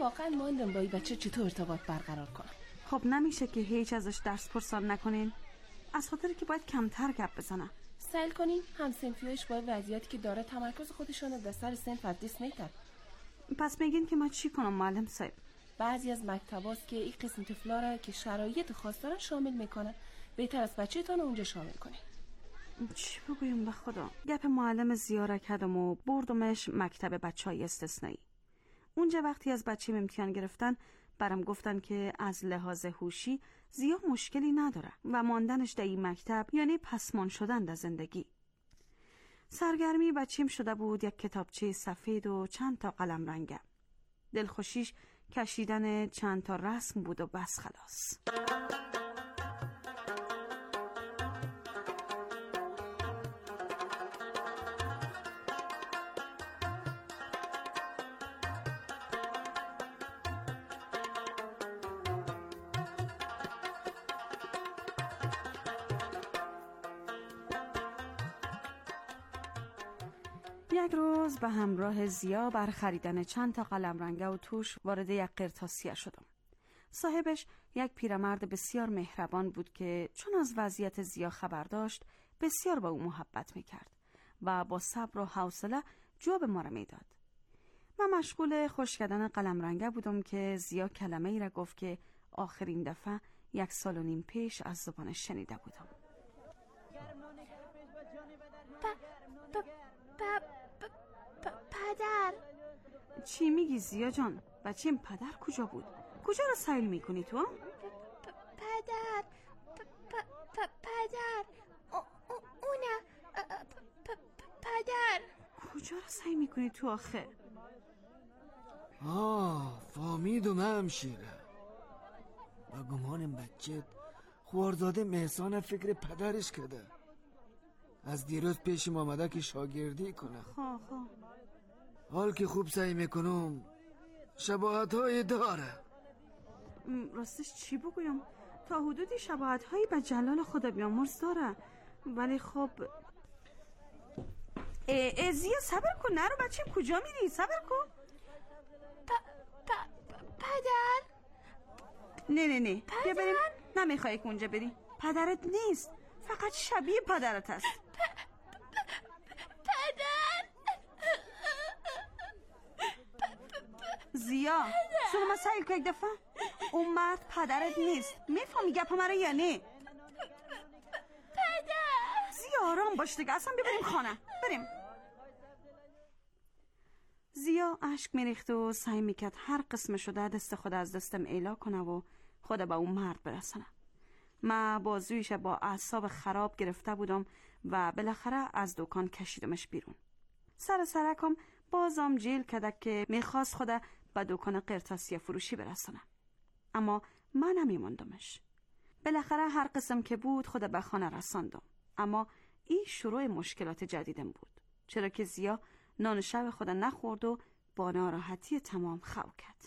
واقعا ماندم با این بچه چطور ارتباط برقرار کنم. خب نمیشه که هیچ ازش درس پرسان نکنین؟ از خاطر که باید کمتر گپ بزنه. سعی کنین هم سنفیایش با وضعیتی که داره تمرکز خودشون در سر سنف از دست نیتر. پس میگین که ما چی کنم معلم صاحب؟ بعضی از مکتباست که این قسم طفلا را که شرایط خاص دارن شامل میکنن، بهتر از بچه‌تون اونجا شامل کنین. چی بگویم به خدا؟ گپ معلم زیاره کردم و بردمش مکتب بچهای استثنایی. اونجا وقتی از بچه امتحان گرفتن برام گفتن که از لحاظ هوشی زیا مشکلی نداره و ماندنش در این مکتب یعنی پسمان شدن در زندگی. سرگرمی بچیم شده بود یک کتابچه سفید و چند تا قلم رنگه. دلخوشیش کشیدن چند تا رسم بود و بس خلاص. یک روز به همراه زیا بر خریدن چند تا قلم رنگه و توش وارد یک قرطاسیه شدم. صاحبش یک پیرمرد بسیار مهربان بود که چون از وضعیت زیا خبر داشت بسیار با او محبت میکرد و با صبر و حوصله جواب ما را میداد. من مشغول خوش کردن قلم رنگه بودم که زیا کلمه ای را گفت که آخرین دفعه یک سال و نیم پیش از زبانش شنیده بودم. پ... پ... پ... پدر. چی میگی زیا جان؟ بچیم پدر کجا بود؟ کجا رو سیل میکنی تو؟ پدر پدر اونه پدر. کجا رو سیل میکنی تو آخه؟ آه فهمیدم همشیره. با گمانم بچه خوارزاده محسان فکر پدرش کرده. از دیروز پیشم آمده که شاگردی کنه. خواه خواه حال که خوب سعی میکنم شباهت های داره. راستش چی بگویم؟ تا حدودی شباهت هایی به جلال خدا بیامرز داره، ولی خب ازیا صبر کن. نرو بچه کجا میری؟ صبر کن. پ... پ... پدر. نه نه نه بیا بریم. نمیخوای که اونجا بری. پدرت نیست، فقط شبیه پدرت است. پدر. زیا سلام سایل که یک دفعه اون مرد پدرت نیست. میفهمی گپ مرا یا نه؟ پدر. زیا آرام باش دیگه، اصلا ببریم خانه. بریم. زیا اشک میریخت و سعی میکرد هر قسم شده دست خود از دستم ایلا کنه و خود به اون مرد برسنه. من بازویش با اعصاب خراب گرفته بودم و بالاخره از دکان کشیدمش بیرون. سر سرکم بازم جیل کده که میخواست خود به دکان قرطاسیه فروشی برسنه، اما من نمیماندمش. بالاخره هر قسم که بود خود به خانه رساندم، اما این شروع مشکلات جدیدم بود، چرا که زیا نان شب خود نخورد و با ناراحتی تمام خو کرد.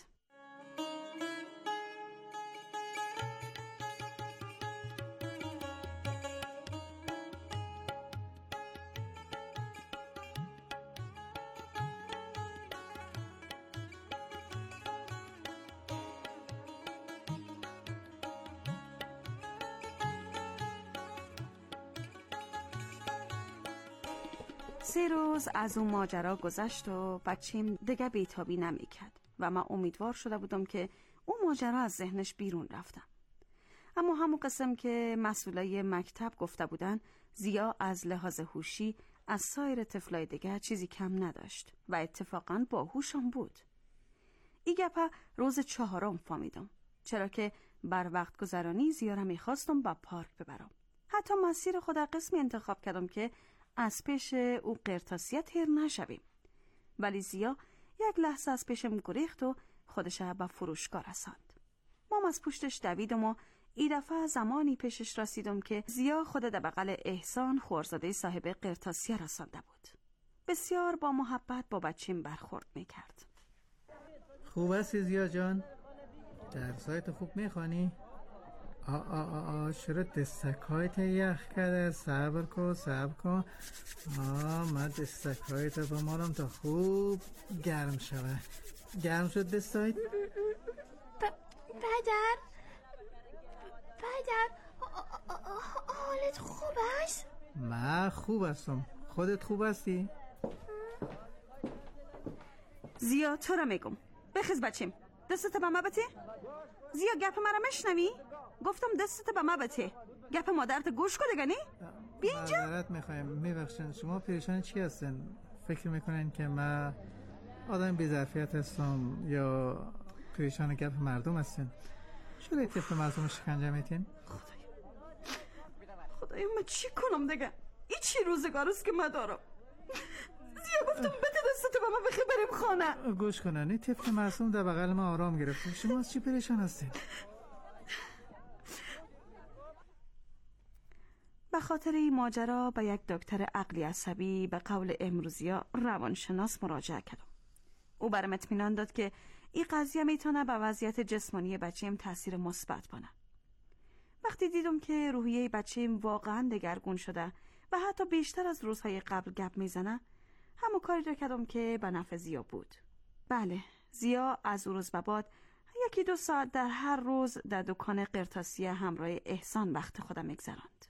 سه روز از اون ماجرا گذشت و بچیم دیگه بیتابی نمیکرد و من امیدوار شده بودم که اون ماجرا از ذهنش بیرون رفته. اما همون قسم که مسئولای مکتب گفته بودن زیا از لحاظ هوشی از سایر طفلای دیگه چیزی کم نداشت و اتفاقاً باهوشم بود. این گپا روز چهارم فهمیدم، چرا که بر وقت گذرانی زیا را میخواستم با پارک ببرم. حتی مسیر خود قسمی انتخاب کردم که از پیش او قرطاسیه تیر نشویم، ولی زیا یک لحظه از پیشم گریخت و خودش به فروشگاه رساند. ما از پشتش دویدم و این دفعه زمانی پیشش رسیدم که زیا خود در بغل احسان خوارزاده صاحب قرطاسیه رسانده بود. بسیار با محبت با بچیم برخورد میکرد. خوب هستی زیا جان؟ درسایت خوب میخوانی؟ آ آ آ آ چرا دستکایت یخ کرده؟ صبر کن صبر کن. آه من دستکایت بمارم تا خوب گرم شود. گرم شد دستایت؟ پدر پدر حالت خوب است؟ من خوب هستم. خودت خوب هستی؟ زیا تو را میگم بخیز بچیم. دستت به ما بته؟ زیا گپ مرا مشنوی؟ گفتم دستت به ما بته. گپ مادرت گوش کن دیگه. بیا اینجا. معذرت میخوایم. میبخشین شما پریشان چی هستین؟ فکر میکنین که من آدم بی‌ظرفیت هستم یا پریشان گپ مردم هستین؟ شده طفل مردم شکنجه میتین؟ خدایا من چی کنم دیگه؟ این چی روزگار است که من دارم؟ زیا گفتم بده دستتو به من بخی بریم خانه. گوش کنن این طفل معصوم در بغل من آرام گرفت. شما از چی پریشان هستین؟ به خاطر این ماجرا به یک دکتر عقلی عصبی به قول امروزیا روانشناس مراجعه کردم. او برام اطمینان داد که این قضیه میتونه به وضعیت جسمانی بچه‌م تاثیر مثبت کنه. وقتی دیدم که روحیه بچه‌م واقعا دگرگون شده و حتی بیشتر از روزهای قبل گپ میزنه، همون کاری را کردم که به نفع زیا بود. بله، زیا از روز به بعد یکی دو ساعت در هر روز در دکان قرطاسیه همراه احسان وقت خودم میگذراند.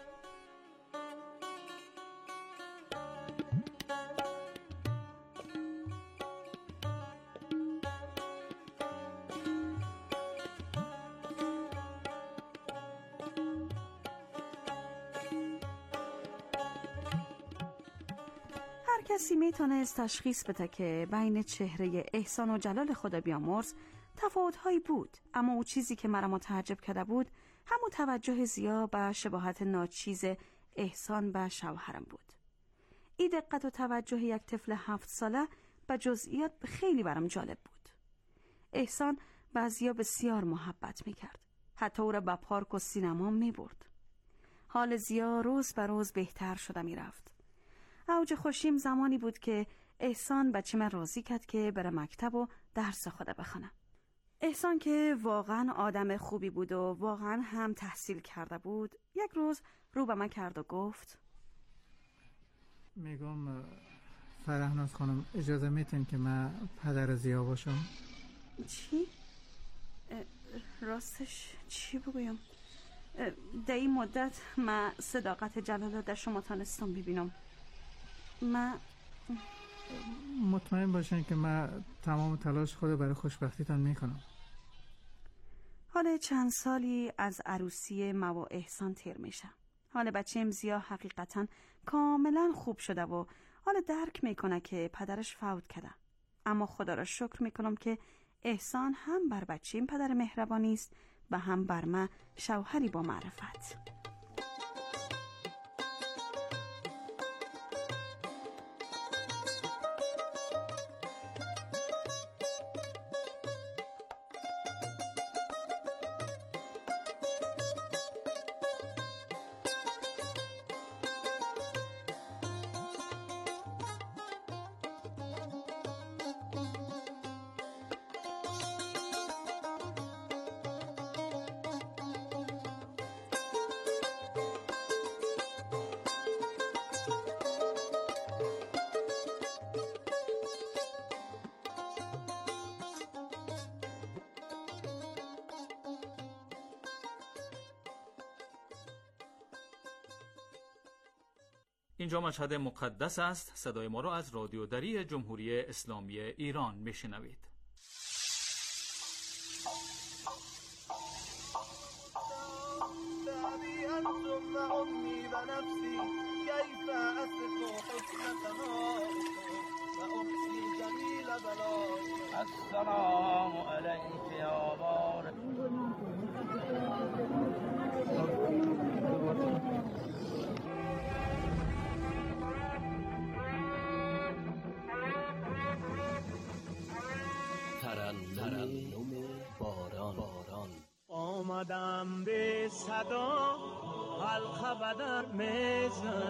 کسی میتونست تشخیص بده که بین چهره احسان و جلال خدا بیامرز تفاوت‌هایی بود، اما او چیزی که مرا متعجب کرده بود همون توجه زیا به شباهت ناچیز احسان به شوهرم بود. این دقت و توجه یک طفل هفت ساله به جزئیات خیلی برام جالب بود. احسان به زیا بسیار محبت میکرد، حتی او را به پارک و سینما میبرد. حال زیا روز به روز بهتر شده میرفت. اوج خوشیم زمانی بود که احسان بچه من راضی کرد که بره مکتب و درس خود بخونه. احسان که واقعا آدم خوبی بود و واقعا هم تحصیل کرده بود، یک روز رو به من کرد و گفت میگم فرهناز خانم اجازه میتین که من پدر زیا باشم؟ چی؟ راستش چی بگویم؟ در این مدت من صداقت جلال در شما تانستم ببینم. من مطمئن باشین که من تمام تلاش خود برای خوشبختیتان میکنم. حالا چند سالی از عروسی ما و احسان تیر میشه. حالا بچه‌م زیا حقیقتا کاملا خوب شده و حالا درک میکنه که پدرش فوت کرده. اما خدا را شکر میکنم که احسان هم بر بچه‌م پدر مهربانی است و هم بر من شوهری با معرفت. اینجا مشهد مقدس است. صدای ما را از رادیو دری جمهوری اسلامی ایران میشنوید. السلام علیک یا بار ترنم باران باران آمدم به صدا حلقه بدر میزن